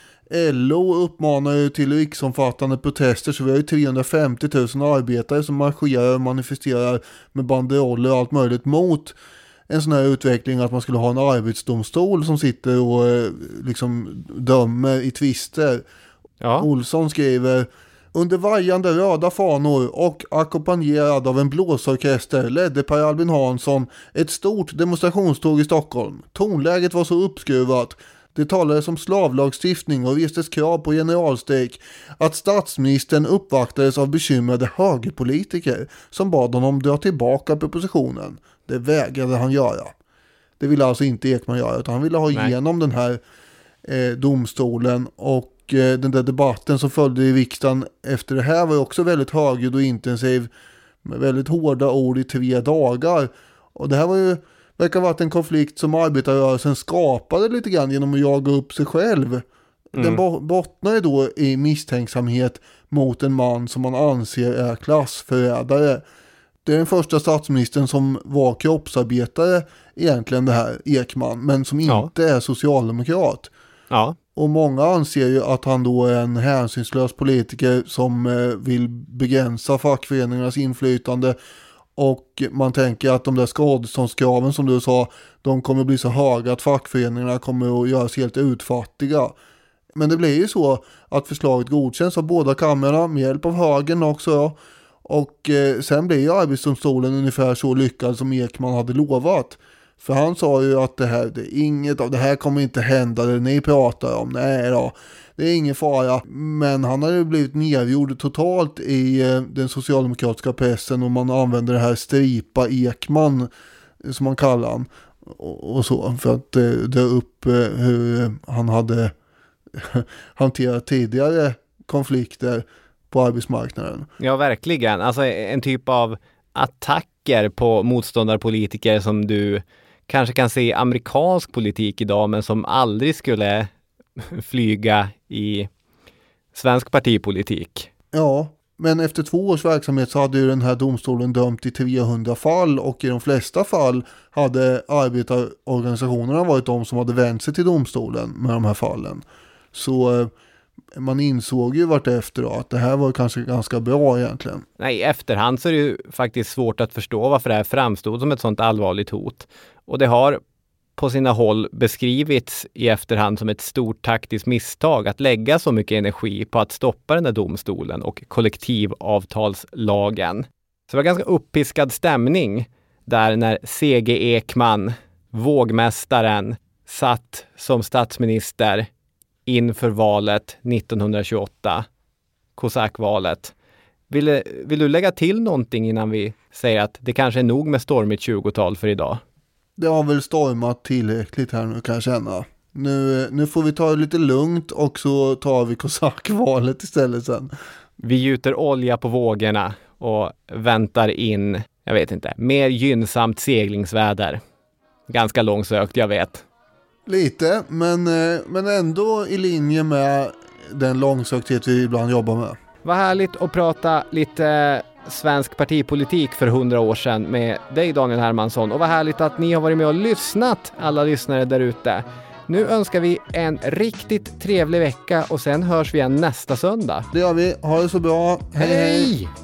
LO uppmanar ju till riksomfattande protester, så vi har ju 350 000 arbetare som marscherar och manifesterar med banderoller och allt möjligt mot en sån här utveckling att man skulle ha en arbetsdomstol som sitter och liksom dömer i tvister. Ja. Olsson skriver: under vajande röda fanor och ackompanjerad av en blåsorkester ledde Per Albin Hansson ett stort demonstrationståg i Stockholm. Tonläget var så uppskruvat. Det talades om slavlagstiftning och restes krav på generalstrejk. Att statsministern uppvaktades av bekymrade högerpolitiker som bad honom dra tillbaka propositionen. Det vägrade han göra. Det ville alltså inte Ekman göra, utan han ville ha igenom den här domstolen. Och den där debatten som följde i riksdagen efter det här var också väldigt högljudd och intensiv, med väldigt hårda ord i 3 dagar. Och det här verkar ha varit en konflikt som arbetarrörelsen skapade lite grann genom att jaga upp sig själv. Den bottnar ju då i misstänksamhet mot en man som man anser är klassförrädare. Det är den första statsministern som var kroppsarbetare egentligen, det här Ekman, men som inte är socialdemokrat. Ja. Och många anser ju att han då är en hänsynslös politiker som vill begränsa fackföreningarnas inflytande. Och man tänker att de där skadeståndskraven som du sa, de kommer bli så höga att fackföreningarna kommer att göras helt utfattiga. Men det blir ju så att förslaget godkänns av båda kamrarna med hjälp av högern också. Och sen blir ju arbetsdomstolen ungefär så lyckad som Ekman hade lovat. För han sa ju att inget av det här kommer inte hända, det ni pratar om. Nej då, det är ingen fara. Men han har ju blivit nedgjord totalt i den socialdemokratiska pressen, och man använder det här stripa Ekman som man kallar han. Och så, för att dra upp hur han hade hanterat tidigare konflikter på arbetsmarknaden. Ja, verkligen. Alltså en typ av attacker på motståndarpolitiker som du kanske kan se i amerikansk politik idag, men som aldrig skulle flyga i svensk partipolitik. Ja, men efter 2 års verksamhet så hade ju den här domstolen dömt i 300 fall, och i de flesta fall hade arbetarorganisationerna varit de som hade vänt sig till domstolen med de här fallen. Så man insåg ju vartefter då att det här var kanske ganska bra egentligen. Nej, i efterhand så är det ju faktiskt svårt att förstå varför det här framstod som ett sånt allvarligt hot. Och det har på sina håll beskrivits i efterhand som ett stort taktiskt misstag att lägga så mycket energi på att stoppa den här domstolen och kollektivavtalslagen. Så det var ganska uppiskad stämning där när C.G. Ekman, vågmästaren, satt som statsminister inför valet 1928, Kosackvalet. Vill du lägga till någonting innan vi säger att det kanske är nog med stormigt 20-tal för idag? Det har väl stormat tillräckligt här nu, kan jag känna. Nu får vi ta det lite lugnt, och så tar vi Kosackvalet istället sen. Vi gjuter olja på vågorna och väntar in, jag vet inte, mer gynnsamt seglingsväder. Ganska långsökt, jag vet. Lite, men ändå i linje med den långsökthet vi ibland jobbar med. Vad härligt att prata lite svensk partipolitik för 100 år sedan med dig, Daniel Hermansson. Och vad härligt att ni har varit med och lyssnat, alla lyssnare där ute. Nu önskar vi en riktigt trevlig vecka, och sen hörs vi igen nästa söndag. Det gör vi. Ha det så bra. Hej hej!